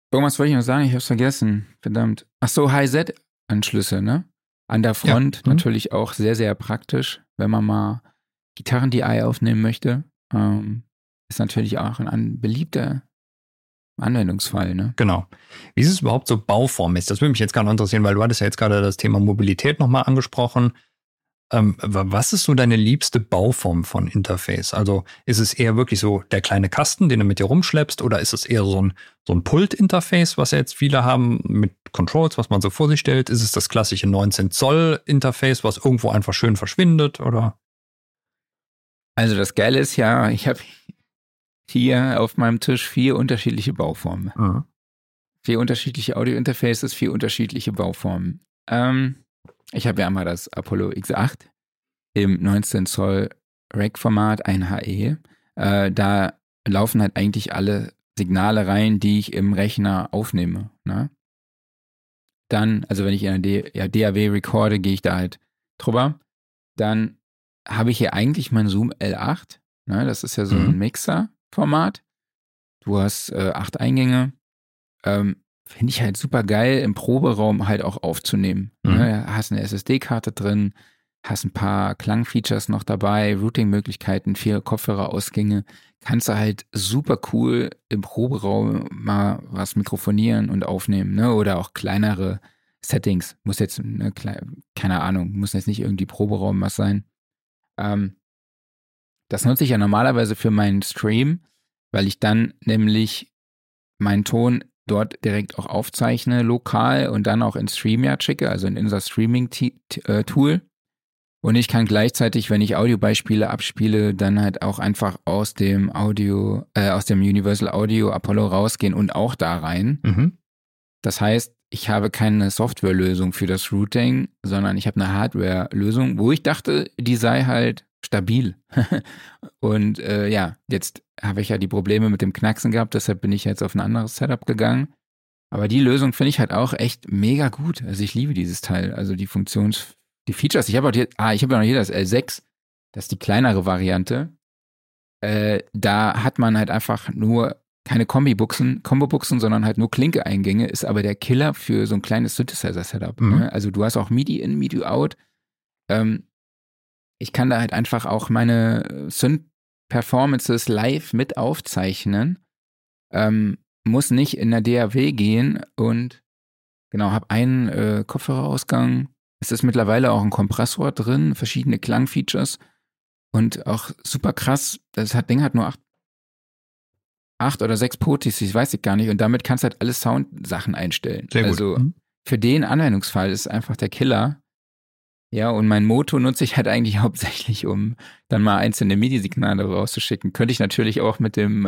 Irgendwas wollte ich noch sagen, ich habe es vergessen. Verdammt. Ach so, Hi-Z-Anschlüsse, ne? An der Front natürlich auch sehr, sehr praktisch, wenn man mal Gitarren-DI aufnehmen möchte. Ist natürlich auch ein beliebter Anwendungsfall, ne? Genau. Wie ist es überhaupt so bauformmäßig? Das würde mich jetzt gerade interessieren, weil du hattest ja jetzt gerade das Thema Mobilität nochmal angesprochen. Was ist so deine liebste Bauform von Interface? Also ist es eher wirklich so der kleine Kasten, den du mit dir rumschleppst, oder ist es eher so ein Pult-Interface, was ja jetzt viele haben mit Controls, was man so vor sich stellt? Ist es das klassische 19 Zoll Interface, was irgendwo einfach schön verschwindet, oder? Also das Geile ist ja, ich habe hier auf meinem Tisch 4 unterschiedliche Bauformen. Mhm. 4 unterschiedliche Audio-Interfaces, 4 unterschiedliche Bauformen. Ich habe ja einmal das Apollo X8 im 19 Zoll Rack-Format, ein HE. Da laufen halt eigentlich alle Signale rein, die ich im Rechner aufnehme. Ne? Dann, also wenn ich in der DAW recorde, gehe ich da halt drüber. Dann habe ich hier eigentlich mein Zoom L8. Ne? Das ist ja so ein Mixer-Format. Du hast 8 Eingänge. Finde ich halt super geil, im Proberaum halt auch aufzunehmen. Ne? Hast eine SSD-Karte drin, hast ein paar Klangfeatures noch dabei, Routing-Möglichkeiten, 4 Kopfhörerausgänge. Kannst du halt super cool im Proberaum mal was mikrofonieren und aufnehmen, ne? Oder auch kleinere Settings. Muss jetzt, ne, keine Ahnung, muss jetzt nicht irgendwie Proberaum was sein. Das nutze ich ja normalerweise für meinen Stream, weil ich dann nämlich meinen Ton dort direkt auch aufzeichne, lokal, und dann auch in StreamYard schicke, also in unser Streaming-Tool. Und ich kann gleichzeitig, wenn ich Audiobeispiele abspiele, dann halt auch einfach aus dem Universal Audio Apollo rausgehen und auch da rein. Das heißt, ich habe keine Softwarelösung für das Routing, sondern ich habe eine Hardware-Lösung, wo ich dachte, die sei halt stabil. Und jetzt habe ich ja die Probleme mit dem Knacksen gehabt, deshalb bin ich jetzt auf ein anderes Setup gegangen. Aber die Lösung finde ich halt auch echt mega gut. Also ich liebe dieses Teil. Also die Features. Ich habe ja noch hier das L6, das ist die kleinere Variante. Da hat man halt einfach nur keine Combo-Buchsen, sondern halt nur Klinke-Eingänge, ist aber der Killer für so ein kleines Synthesizer-Setup. Ne? Also du hast auch MIDI-In, MIDI-Out. Ich kann da halt einfach auch meine Synth-Performances live mit aufzeichnen. Muss nicht in der DAW gehen und genau, habe einen Kopfhörerausgang. Es ist mittlerweile auch ein Kompressor drin, verschiedene Klangfeatures und auch super krass. Das Ding hat nur 8 oder 6 Potis, ich weiß ich gar nicht. Und damit kannst du halt alle Sound-Sachen einstellen. Sehr gut. Also für den Anwendungsfall ist einfach der Killer. Ja, und mein Moto nutze ich halt eigentlich hauptsächlich, um dann mal einzelne MIDI-Signale rauszuschicken. Könnte ich natürlich auch mit dem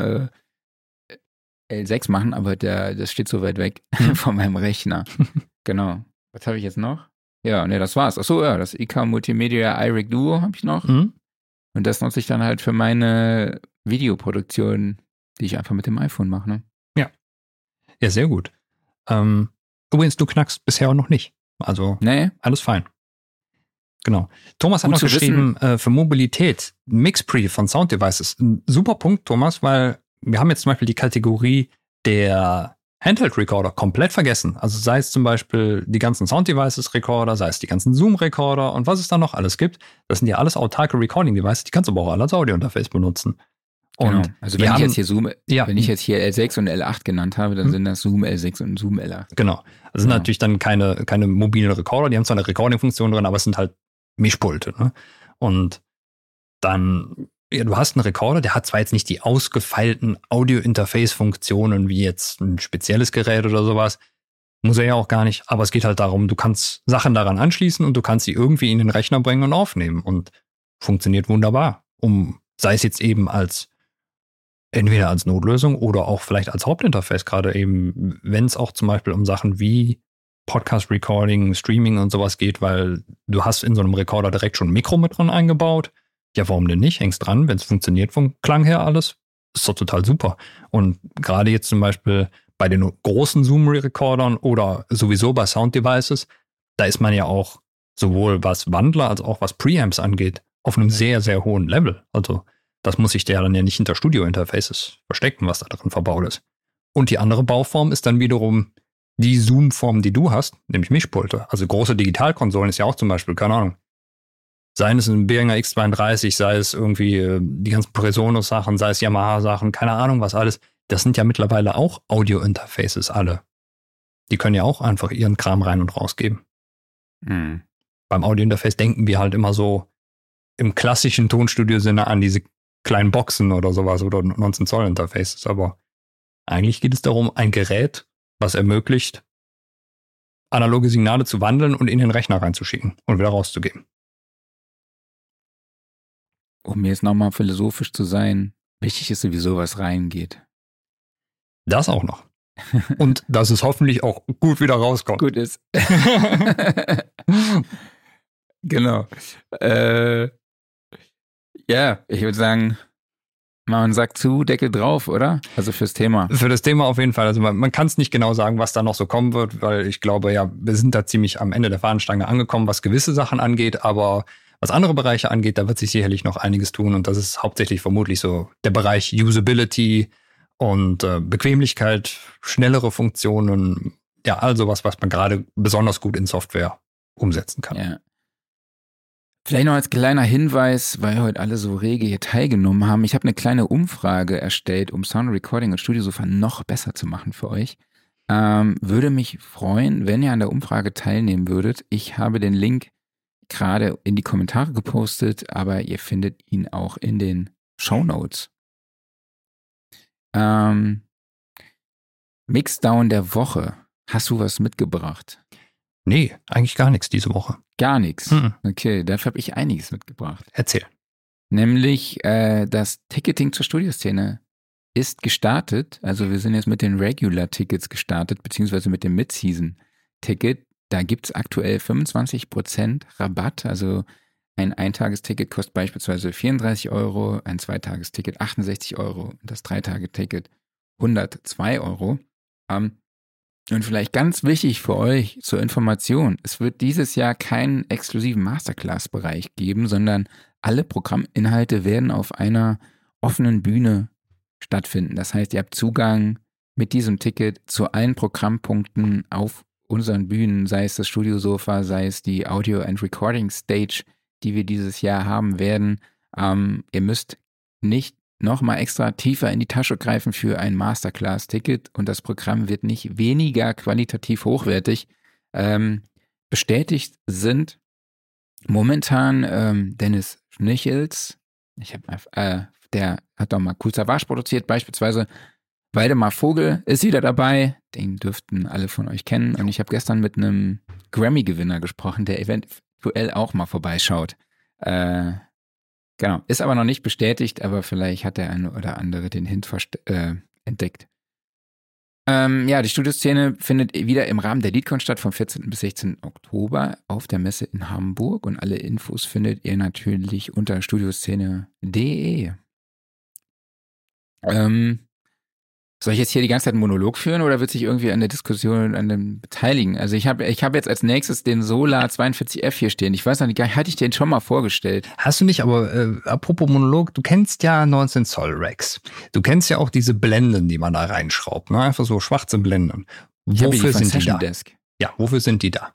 L6 machen, aber das steht so weit weg von meinem Rechner. Genau. Was habe ich jetzt noch? Ja, ne, das war's. Achso, ja, das IK Multimedia iRig Duo habe ich noch. Und das nutze ich dann halt für meine Videoproduktion, die ich einfach mit dem iPhone mache, ne? Ja, sehr gut. Übrigens, du knackst bisher auch noch nicht. Also, alles fein. Genau. Thomas hat noch geschrieben, für Mobilität, MixPre von Sound Devices. Ein super Punkt, Thomas, weil wir haben jetzt zum Beispiel die Kategorie der Handheld-Recorder komplett vergessen. Also sei es zum Beispiel die ganzen Sound-Devices-Recorder, sei es die ganzen Zoom-Recorder und was es da noch alles gibt. Das sind ja alles autarke Recording-Devices, die kannst du aber auch alle als Audio-Interface benutzen. Und genau. Also wenn ich jetzt hier L6 und L8 genannt habe, dann sind das Zoom L6 und Zoom L8. Genau. Das sind natürlich dann keine mobilen Recorder, die haben zwar eine Recording-Funktion drin, aber es sind halt Mischpulte. Ne? Und dann, ja, du hast einen Recorder, der hat zwar jetzt nicht die ausgefeilten Audio-Interface-Funktionen wie jetzt ein spezielles Gerät oder sowas, muss er ja auch gar nicht, aber es geht halt darum, du kannst Sachen daran anschließen und du kannst sie irgendwie in den Rechner bringen und aufnehmen und funktioniert wunderbar. Sei es jetzt eben entweder als Notlösung oder auch vielleicht als Hauptinterface, gerade eben, wenn es auch zum Beispiel um Sachen wie Podcast-Recording, Streaming und sowas geht, weil du hast in so einem Recorder direkt schon ein Mikro mit drin eingebaut. Ja, warum denn nicht? Hängst dran, wenn es funktioniert vom Klang her alles. Ist doch total super. Und gerade jetzt zum Beispiel bei den großen Zoom-Recordern oder sowieso bei Sound-Devices, da ist man ja auch sowohl was Wandler als auch was Preamps angeht, auf einem sehr, sehr hohen Level. Also das muss sich der dann ja nicht hinter Studio-Interfaces verstecken, was da drin verbaut ist. Und die andere Bauform ist dann wiederum die Zoom-Form, die du hast, nämlich Mischpulte. Also große Digitalkonsolen ist ja auch zum Beispiel, keine Ahnung, sei es ein Behringer X32, sei es irgendwie die ganzen Presonus-Sachen, sei es Yamaha-Sachen, keine Ahnung was alles. Das sind ja mittlerweile auch Audio-Interfaces alle. Die können ja auch einfach ihren Kram rein und rausgeben. Mhm. Beim Audio-Interface denken wir halt immer so im klassischen Tonstudio-Sinne an diese kleinen Boxen oder sowas oder 19 Zoll Interfaces, aber eigentlich geht es darum, ein Gerät, was ermöglicht, analoge Signale zu wandeln und in den Rechner reinzuschicken und wieder rauszugeben. Um jetzt nochmal philosophisch zu sein, wichtig ist sowieso, was reingeht. Das auch noch. Und dass es hoffentlich auch gut wieder rauskommt. Gut ist. Genau. Ja, ich würde sagen, man sagt zu, Deckel drauf, oder? Also fürs Thema. Für das Thema auf jeden Fall. Also man kann es nicht genau sagen, was da noch so kommen wird, weil ich glaube, ja, wir sind da ziemlich am Ende der Fahnenstange angekommen, was gewisse Sachen angeht, aber was andere Bereiche angeht, da wird sich sicherlich noch einiges tun und das ist hauptsächlich vermutlich so der Bereich Usability und Bequemlichkeit, schnellere Funktionen, ja, all sowas, was man gerade besonders gut in Software umsetzen kann. Ja. Vielleicht noch als kleiner Hinweis, weil heute alle so rege hier teilgenommen haben. Ich habe eine kleine Umfrage erstellt, um Sound Recording und Studiosofa noch besser zu machen für euch. Würde mich freuen, wenn ihr an der Umfrage teilnehmen würdet. Ich habe den Link gerade in die Kommentare gepostet, aber ihr findet ihn auch in den Shownotes. Mixdown der Woche. Hast du was mitgebracht? Nee, eigentlich gar nichts diese Woche. Gar nichts? Mhm. Okay, dafür habe ich einiges mitgebracht. Erzähl. Nämlich das Ticketing zur Studioszene ist gestartet. Also wir sind jetzt mit den Regular-Tickets gestartet, beziehungsweise mit dem Mid-Season-Ticket. Da gibt es aktuell 25% Rabatt. Also ein Eintagesticket kostet beispielsweise 34 Euro, ein Zweitagesticket 68 Euro und das Dreitagesticket 102 Euro. Und vielleicht ganz wichtig für euch zur Information, es wird dieses Jahr keinen exklusiven Masterclass-Bereich geben, sondern alle Programminhalte werden auf einer offenen Bühne stattfinden. Das heißt, ihr habt Zugang mit diesem Ticket zu allen Programmpunkten auf unseren Bühnen, sei es das Studiosofa, sei es die Audio and Recording Stage, die wir dieses Jahr haben werden. Ihr müsst nicht nochmal extra tiefer in die Tasche greifen für ein Masterclass-Ticket und das Programm wird nicht weniger qualitativ hochwertig. Bestätigt sind momentan Dennis Schnichels, der hat doch mal Cool Savage produziert, beispielsweise Waldemar Vogel ist wieder dabei, den dürften alle von euch kennen und ich habe gestern mit einem Grammy-Gewinner gesprochen, der eventuell auch mal vorbeischaut. Genau, ist aber noch nicht bestätigt, aber vielleicht hat der eine oder andere den Hint entdeckt. Ja, die Studioszene findet wieder im Rahmen der LeadCon statt vom 14. bis 16. Oktober auf der Messe in Hamburg und alle Infos findet ihr natürlich unter studioszene.de. Soll ich jetzt hier die ganze Zeit einen Monolog führen oder wird sich irgendwie an der Diskussion an dem beteiligen? Also ich hab jetzt als nächstes den Solar 42F hier stehen. Ich weiß noch nicht, hatte ich den schon mal vorgestellt? Hast du nicht, aber apropos Monolog, du kennst ja 19 Zoll Racks. Du kennst ja auch diese Blenden, die man da reinschraubt, ne? Einfach so schwarze Blenden. Wofür sind die da? Desk. Ja, wofür sind die da?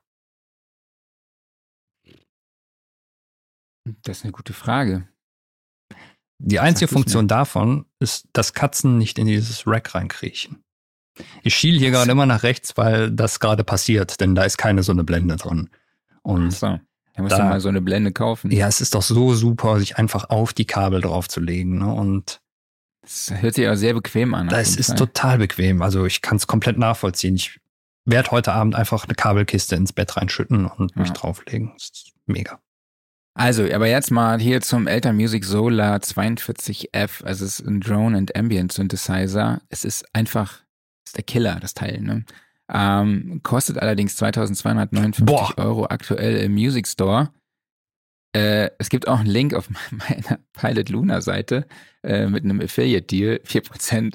Das ist eine gute Frage. Die einzige Funktion davon ist, dass Katzen nicht in dieses Rack reinkriechen. Ich schiele hier gerade immer nach rechts, weil das gerade passiert, denn da ist keine so eine Blende drin. Und so, da musst du mal so eine Blende kaufen. Ja, es ist doch so super, sich einfach auf die Kabel draufzulegen. Ne? Und das hört sich auch sehr bequem an. Das ist total bequem. Also ich kann es komplett nachvollziehen. Ich werde heute Abend einfach eine Kabelkiste ins Bett reinschütten und mich drauflegen. Das ist mega. Also, aber jetzt mal hier zum Elter Music Solar 42F. Also es ist ein Drone and Ambient Synthesizer. Es ist einfach, ist der Killer, das Teil. Ne? Kostet allerdings 2.259 Euro aktuell im Music Store. Es gibt auch einen Link auf meiner Pilot Luna Seite mit einem Affiliate Deal, 4%.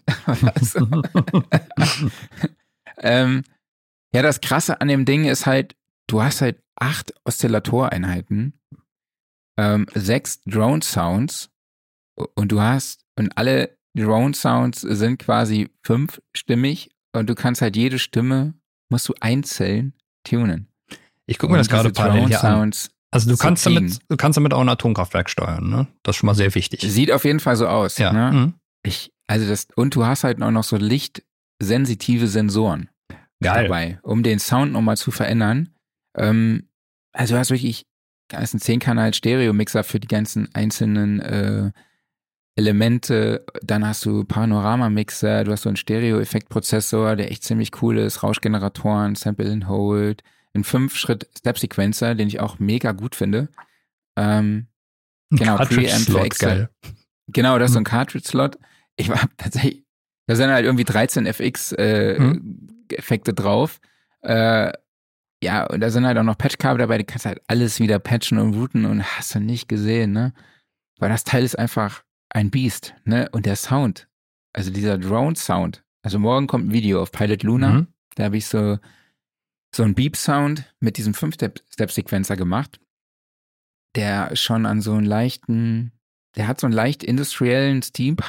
Ja, das Krasse an dem Ding ist halt, du hast halt 8 Oszillatoreinheiten, 6 Drone Sounds und alle Drone-Sounds sind quasi 5-stimmig und du kannst halt jede Stimme, musst du einzeln tunen. Ich gucke mir das gerade parallel hier an. Also du kannst damit auch ein Atomkraftwerk steuern, ne? Das ist schon mal sehr wichtig. Sieht auf jeden Fall so aus. Ja. Ne? Mhm. Und du hast halt auch noch so lichtsensitive Sensoren dabei, um den Sound nochmal zu verändern. Also du hast wirklich, da ist ein 10-Kanal-Stereo-Mixer für die ganzen einzelnen Elemente, dann hast du Panorama-Mixer, du hast so einen Stereo-Effekt-Prozessor, der echt ziemlich cool ist, Rauschgeneratoren, Sample and Hold, ein 5-Schritt-Step-Sequencer, den ich auch mega gut finde. Genau, Preamp für extra. Genau, das ist so ein Cartridge-Slot. Ich war tatsächlich, da sind halt irgendwie 13 FX-Effekte drauf. Ja, und da sind halt auch noch Patchkabel dabei, die kannst halt alles wieder patchen und routen und hast du nicht gesehen, ne? Weil das Teil ist einfach ein Biest, ne? Und der Sound, also dieser Drone-Sound, also morgen kommt ein Video auf Pilot Luna, da habe ich so einen Beep-Sound mit diesem 5-Step-Sequencer gemacht, der schon an so einen der hat so einen leicht industriellen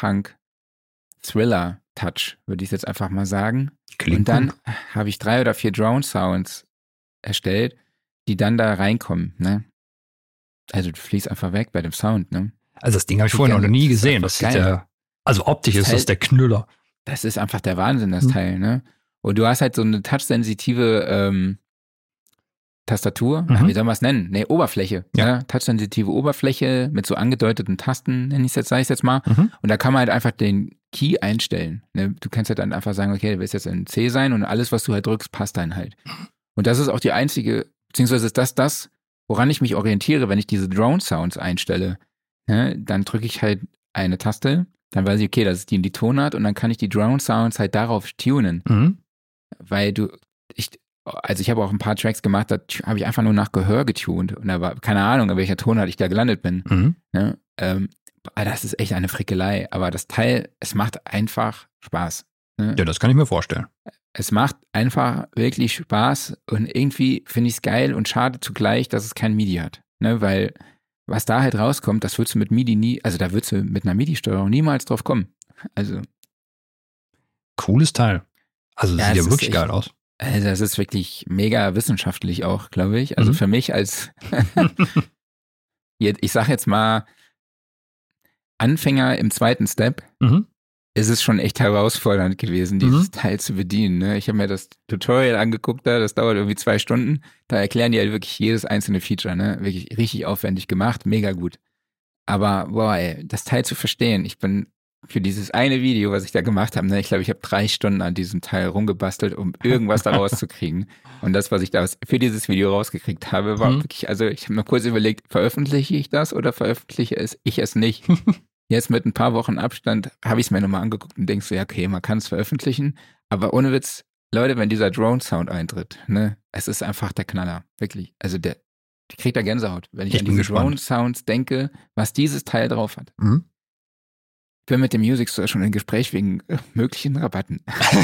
Steampunk-Thriller-Touch, würde ich jetzt einfach mal sagen. Klingt und dann gut. habe ich 3 oder 4 Drone-Sounds erstellt, die dann da reinkommen, ne? Also du fliegst einfach weg bei dem Sound, ne? Also das Ding habe ich vorher noch nie gesehen. Das ist also optisch ist das der Knüller. Das ist einfach der Wahnsinn, das Teil, ne? Und du hast halt so eine touchsensitive Tastatur, wie soll man es nennen? Ne, Oberfläche. Ja. Ne? Touchsensitive Oberfläche mit so angedeuteten Tasten, sag ich jetzt mal. Und da kann man halt einfach den Key einstellen. Ne? Du kannst halt dann einfach sagen, okay, du willst jetzt in C sein und alles, was du halt drückst, passt dann halt. Und das ist auch die einzige, beziehungsweise ist das, woran ich mich orientiere, wenn ich diese Drone-Sounds einstelle. Ne? Dann drücke ich halt eine Taste, dann weiß ich, okay, das ist die in die Tonart und dann kann ich die Drone-Sounds halt darauf tunen. Weil ich habe auch ein paar Tracks gemacht, da habe ich einfach nur nach Gehör getunt und da war keine Ahnung, in welcher Tonart ich da gelandet bin. Ne? Das ist echt eine Frickelei, aber das Teil, es macht einfach Spaß. Ne? Ja, das kann ich mir vorstellen. Es macht einfach wirklich Spaß und irgendwie finde ich es geil und schade zugleich, dass es kein MIDI hat. Ne? Weil was da halt rauskommt, das würdest du mit MIDI da würdest du mit einer MIDI-Steuerung niemals drauf kommen. Also. Cooles Teil. Also das sieht ja wirklich geil aus. Also das ist wirklich mega wissenschaftlich auch, glaube ich. Also für mich als, ich sag jetzt mal, Anfänger im 2. Step, ist es schon echt herausfordernd gewesen, dieses Teil zu bedienen. Ne? Ich habe mir das Tutorial angeguckt, das dauert irgendwie 2 Stunden. Da erklären die halt wirklich jedes einzelne Feature, ne? Wirklich richtig aufwendig gemacht, mega gut. Aber boah, ey, das Teil zu verstehen, ich bin für dieses eine Video, was ich da gemacht habe, ne, ich glaube, ich habe 3 Stunden an diesem Teil rumgebastelt, um irgendwas da rauszukriegen. Und das, was ich da für dieses Video rausgekriegt habe, war wirklich, also ich habe mir kurz überlegt, veröffentliche ich das oder veröffentliche ich es nicht? Jetzt mit ein paar Wochen Abstand habe ich es mir nochmal angeguckt und denkst so, ja, okay, man kann es veröffentlichen, aber ohne Witz, Leute, wenn dieser Drone-Sound eintritt, ne, es ist einfach der Knaller, wirklich. Also ich kriege da Gänsehaut, wenn ich an diese Drone-Sounds denke, was dieses Teil drauf hat. Ich bin mit dem Music Store schon im Gespräch wegen möglichen Rabatten.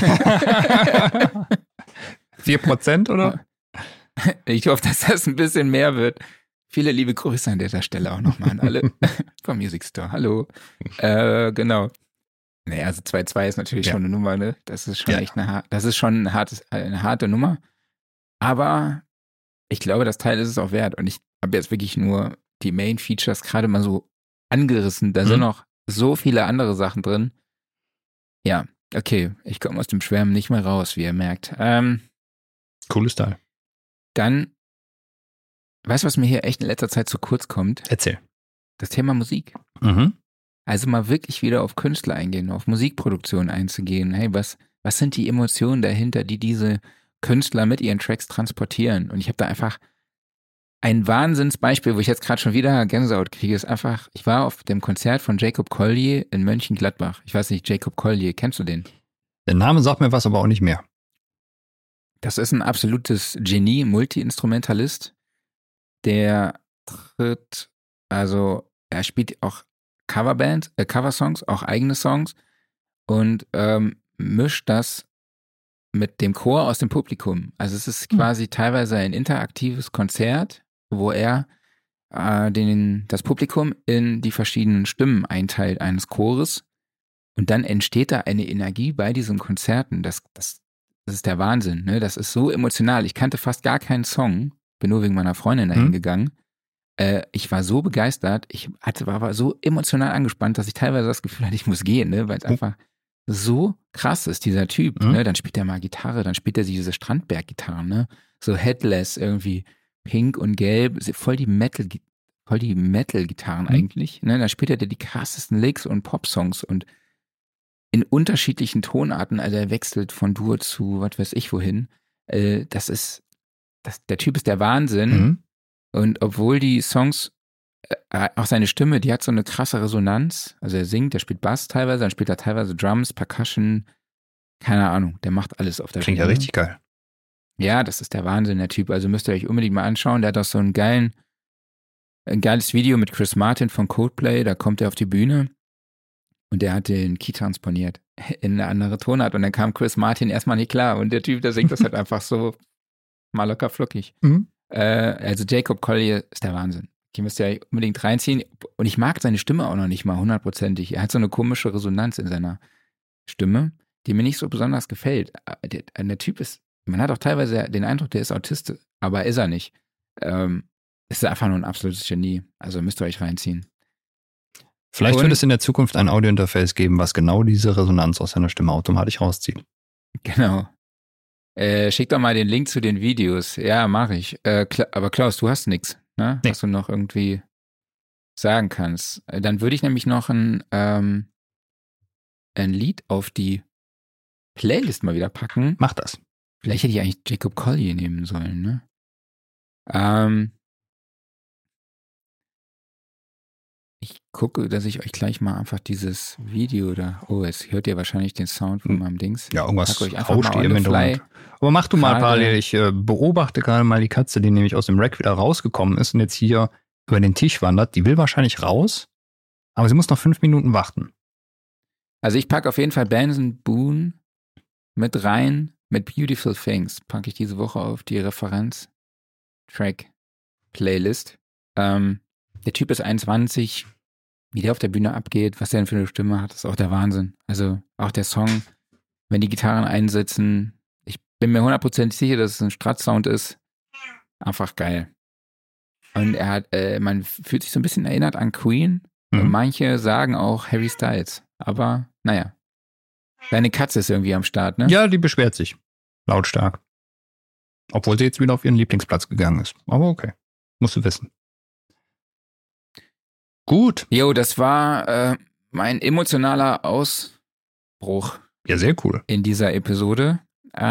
4% oder? Ich hoffe, dass das ein bisschen mehr wird. Viele liebe Grüße an dieser Stelle auch nochmal an alle vom Music Store. Hallo. Genau. Naja, also 2.2 ist natürlich schon eine Nummer, ne? Das ist schon echt eine harte Nummer. Aber ich glaube, das Teil ist es auch wert. Und ich habe jetzt wirklich nur die Main Features gerade mal so angerissen. Da sind noch so viele andere Sachen drin. Ja, okay. Ich komme aus dem Schwärmen nicht mehr raus, wie ihr merkt. Cooles Teil. Dann, weißt du, was mir hier echt in letzter Zeit zu kurz kommt? Erzähl. Das Thema Musik. Also mal wirklich wieder auf Künstler eingehen, auf Musikproduktion einzugehen. Hey, was sind die Emotionen dahinter, die diese Künstler mit ihren Tracks transportieren? Und ich habe da einfach ein Wahnsinnsbeispiel, wo ich jetzt gerade schon wieder Gänsehaut kriege, ist einfach, ich war auf dem Konzert von Jacob Collier in Mönchengladbach. Ich weiß nicht, Jacob Collier, kennst du den? Der Name sagt mir was, aber auch nicht mehr. Das ist ein absolutes Genie, Multi-Instrumentalist. Der er spielt auch Coversongs, auch eigene Songs und mischt das mit dem Chor aus dem Publikum. Also es ist quasi teilweise ein interaktives Konzert, wo er das Publikum in die verschiedenen Stimmen einteilt eines Chores Und dann entsteht da eine Energie bei diesen Konzerten. Das ist der Wahnsinn. Ne? Das ist so emotional. Ich kannte fast gar keinen Song. Bin nur wegen meiner Freundin dahin gegangen. Ich war so begeistert. War so emotional angespannt, dass ich teilweise das Gefühl hatte, ich muss gehen, ne? Weil es einfach so krass ist, dieser Typ. Ne? Dann spielt er mal Gitarre, dann spielt er diese Strandberg-Gitarren. Ne? So Headless irgendwie, pink und gelb. Voll die Metal-Gitarren eigentlich. Ne? Dann spielt er die krassesten Licks und Pop-Songs und in unterschiedlichen Tonarten, also er wechselt von Dur zu was weiß ich wohin. Der Typ ist der Wahnsinn. Und obwohl die Songs, auch seine Stimme, die hat so eine krasse Resonanz. Also er singt, er spielt Bass teilweise, dann spielt er teilweise Drums, Percussion, keine Ahnung, der macht alles auf der Klingt Bühne. ja richtig geil. Ja, das ist der Wahnsinn, der Typ. Also müsst ihr euch unbedingt mal anschauen. Der hat auch so ein geiles Video mit Chris Martin von Coldplay, da kommt er auf die Bühne. Und der hat den Key transponiert in eine andere Tonart. Und dann kam Chris Martin erstmal nicht klar. Und der Typ, der singt das halt einfach so mal locker flockig. Also Jacob Collier ist der Wahnsinn. Die müsst ihr euch unbedingt reinziehen. Und ich mag seine Stimme auch noch nicht mal 100%. Er hat so eine komische Resonanz in seiner Stimme, die mir nicht so besonders gefällt. Der Typ ist, man hat auch teilweise den Eindruck, der ist Autist, aber ist er nicht. Ist einfach nur ein absolutes Genie. Also müsst ihr euch reinziehen. Vielleicht wird es in der Zukunft ein Audiointerface geben, was genau diese Resonanz aus seiner Stimme automatisch rauszieht. Genau. Schick doch mal den Link zu den Videos. Ja, mache ich. Aber Klaus, du hast nichts, ne? Nee. Was du noch irgendwie sagen kannst. Dann würde ich nämlich noch ein Lied auf die Playlist mal wieder packen. Mach das. Vielleicht hätte ich eigentlich Jacob Collier nehmen sollen, ne? Ich gucke, dass ich euch gleich mal einfach dieses Video da. Oh, jetzt hört ihr wahrscheinlich den Sound von meinem Dings. Ja, irgendwas rauscht hier im Hintergrund. Aber mach du mal parallel. Ich beobachte gerade mal die Katze, die nämlich aus dem Rack wieder rausgekommen ist und jetzt hier über den Tisch wandert. Die will wahrscheinlich raus, aber sie muss noch 5 Minuten warten. Also ich packe auf jeden Fall Benson Boone mit rein. Mit Beautiful Things packe ich diese Woche auf die Referenz-Track-Playlist. Der Typ ist 21, wie der auf der Bühne abgeht, was der denn für eine Stimme hat, ist auch der Wahnsinn. Also auch der Song, wenn die Gitarren einsetzen, ich bin mir 100% sicher, dass es ein Strat-Sound ist. Einfach geil. Und er hat, man fühlt sich so ein bisschen erinnert an Queen. Und manche sagen auch Harry Styles. Aber naja. Deine Katze ist irgendwie am Start, ne? Ja, die beschwert sich. Lautstark. Obwohl sie jetzt wieder auf ihren Lieblingsplatz gegangen ist. Aber okay. Musst du wissen. Gut. Jo, das war mein emotionaler Ausbruch. Ja, sehr cool. In dieser Episode.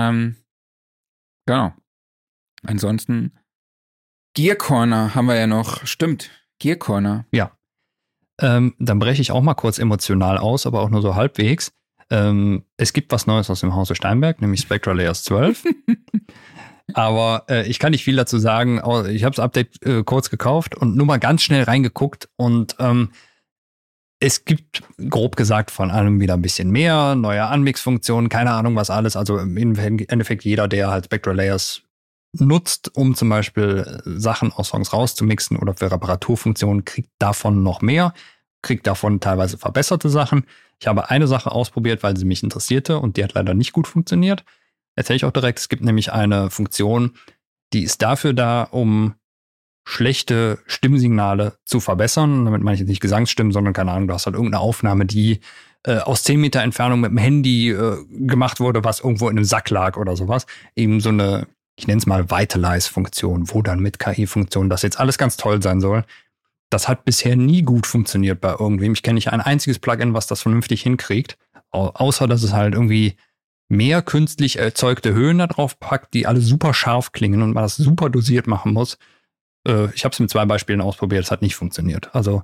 Genau. Ansonsten Gear Corner haben wir ja noch. Stimmt, Gear Corner. Ja. Dann breche ich auch mal kurz emotional aus, aber auch nur so halbwegs. Es gibt was Neues aus dem Hause Steinberg, nämlich Spectra Layers 12. Aber ich kann nicht viel dazu sagen. Ich habe das Update kurz gekauft und nur mal ganz schnell reingeguckt. Und es gibt, grob gesagt, von allem wieder ein bisschen mehr. Neue Unmix-Funktionen, keine Ahnung was alles. Also im Endeffekt jeder, der halt Spectra Layers nutzt, um zum Beispiel Sachen aus Songs rauszumixen oder für Reparaturfunktionen, kriegt davon noch mehr. Kriegt davon teilweise verbesserte Sachen. Ich habe eine Sache ausprobiert, weil sie mich interessierte und die hat leider nicht gut funktioniert. Erzähle ich auch direkt, es gibt nämlich eine Funktion, die ist dafür da, um schlechte Stimmsignale zu verbessern. Damit meine ich jetzt nicht Gesangsstimmen, sondern keine Ahnung, du hast halt irgendeine Aufnahme, die aus 10 Meter Entfernung mit dem Handy gemacht wurde, was irgendwo in einem Sack lag oder sowas. Eben so eine, ich nenne es mal Vitalize-Funktion, wo dann mit KI-Funktionen das jetzt alles ganz toll sein soll. Das hat bisher nie gut funktioniert bei irgendwem. Ich kenne nicht ein einziges Plugin, was das vernünftig hinkriegt. Außer, dass es halt irgendwie mehr künstlich erzeugte Höhen da drauf packt, die alle super scharf klingen und man das super dosiert machen muss. Ich habe es mit 2 Beispielen ausprobiert, es hat nicht funktioniert. Also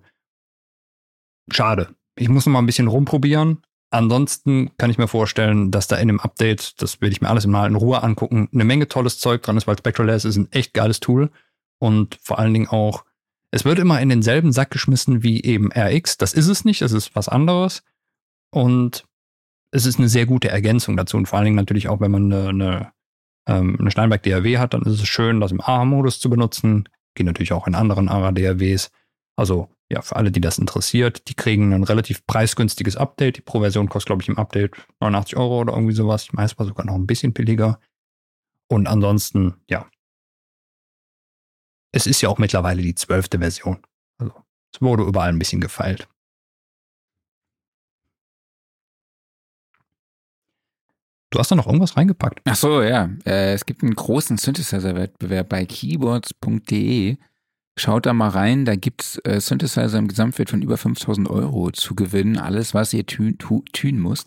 schade. Ich muss noch mal ein bisschen rumprobieren. Ansonsten kann ich mir vorstellen, dass da in dem Update, das will ich mir alles in Ruhe angucken, eine Menge tolles Zeug dran ist, weil Spectra Layers ist ein echt geiles Tool. Und vor allen Dingen auch, es wird immer in denselben Sack geschmissen wie eben RX. Das ist es nicht, das ist was anderes. Und es ist eine sehr gute Ergänzung dazu. Und vor allen Dingen natürlich auch, wenn man eine Steinberg DAW hat, dann ist es schön, das im AHA-Modus zu benutzen. Geht natürlich auch in anderen ARA-DAWs. Also ja, für alle, die das interessiert, die kriegen ein relativ preisgünstiges Update. Die Pro-Version kostet, glaube ich, im Update 89 € oder irgendwie sowas. Ich meine, es war sogar noch ein bisschen billiger. Und ansonsten, ja. Es ist ja auch mittlerweile die 12. Version. Also, es wurde überall ein bisschen gefeilt. Du hast da noch irgendwas reingepackt? Ach so, ja. Es gibt einen großen Synthesizer-Wettbewerb bei keyboards.de. Schaut da mal rein, da gibt's Synthesizer im Gesamtwert von über 5.000 € zu gewinnen. Alles, was ihr tun müsst,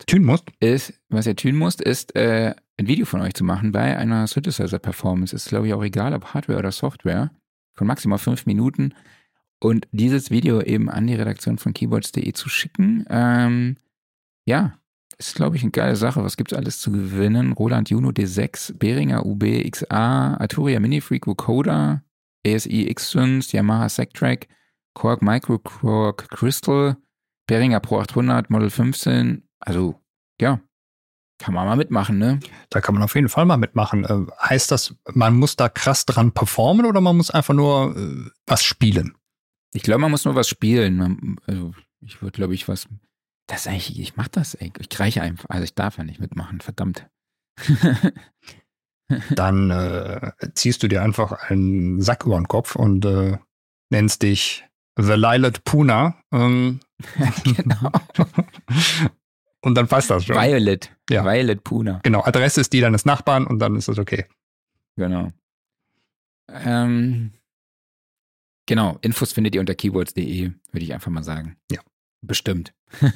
ist ein Video von euch zu machen bei einer Synthesizer-Performance. Ist, glaube ich, auch egal, ob Hardware oder Software, von maximal 5 Minuten. Und dieses Video eben an die Redaktion von keyboards.de zu schicken, ja, ist, glaube ich, eine geile Sache. Was gibt's alles zu gewinnen? Roland Juno D6, Behringer UB XA, Arturia Minifreak Vocoder, ASI X-Synth, Yamaha Sectrack, Korg Micro Korg Crystal, Behringer Pro 800, Model 15. Also, ja, kann man mal mitmachen, ne? Da kann man auf jeden Fall mal mitmachen. Heißt das, man muss da krass dran performen oder man muss einfach nur was spielen? Ich glaube, man muss nur was spielen. Also, ich würde, glaube ich, ich mach das, ey. Ich reiche einfach. Also, ich darf ja nicht mitmachen, verdammt. Dann ziehst du dir einfach einen Sack über den Kopf und nennst dich The Lilat Puna. Genau. Und dann passt das schon. Violet. Ja. Violet Puna. Genau, Adresse ist die deines Nachbarn und dann ist das okay. Genau. Genau, Infos findet ihr unter keyboards.de, würde ich einfach mal sagen. Ja. Bestimmt.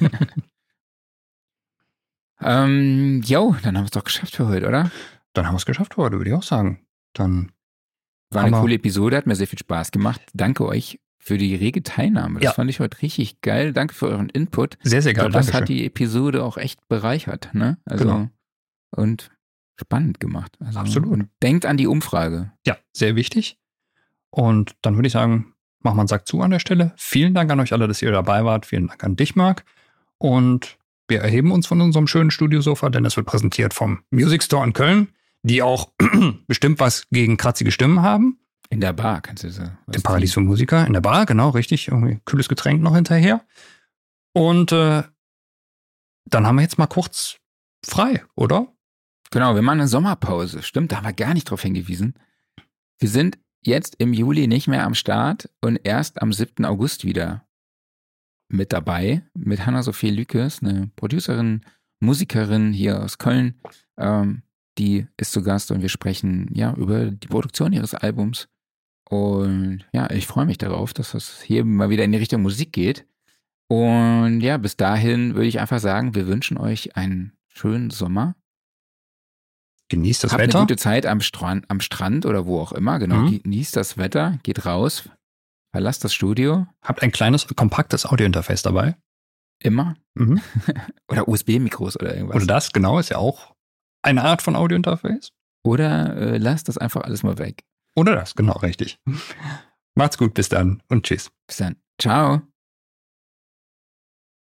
Dann haben wir es doch geschafft für heute, oder? Dann haben wir es geschafft heute, würde ich auch sagen. Dann war eine coole Episode, hat mir sehr viel Spaß gemacht. Danke euch für die rege Teilnahme. Das fand ich heute richtig geil. Danke für euren Input. Sehr, sehr geil. Das hat die Episode auch echt bereichert, ne? Also, genau. Und spannend gemacht. Also, absolut. Und denkt an die Umfrage. Ja, sehr wichtig. Und dann würde ich sagen, machen wir einen Sack zu an der Stelle. Vielen Dank an euch alle, dass ihr dabei wart. Vielen Dank an dich, Marc. Und wir erheben uns von unserem schönen Studiosofa, denn es wird präsentiert vom Music Store in Köln, die auch bestimmt was gegen kratzige Stimmen haben. In der Bar kannst du sagen. Im Paradies für Musiker, in der Bar, genau, richtig. Irgendwie kühles Getränk noch hinterher. Und dann haben wir jetzt mal kurz frei, oder? Genau, wir machen eine Sommerpause. Stimmt, da haben wir gar nicht drauf hingewiesen. Wir sind jetzt im Juli nicht mehr am Start und erst am 7. August wieder mit dabei, mit Hanna-Sophie Lükes, eine Producerin, Musikerin hier aus Köln, die ist zu Gast und wir sprechen ja über die Produktion ihres Albums. Und ja, ich freue mich darauf, dass das hier mal wieder in die Richtung Musik geht. Und ja, bis dahin würde ich einfach sagen, wir wünschen euch einen schönen Sommer. Genießt das Habt Wetter. Eine gute Zeit am Strand oder wo auch immer. Genau, Genießt das Wetter, geht raus, verlasst das Studio. Habt ein kleines, kompaktes Audiointerface dabei. Immer. Oder USB-Mikros oder irgendwas. Oder das, genau, ist ja auch eine Art von Audiointerface. Oder lasst das einfach alles mal weg. Oder das, genau, richtig. Macht's gut, bis dann und tschüss. Bis dann. Ciao.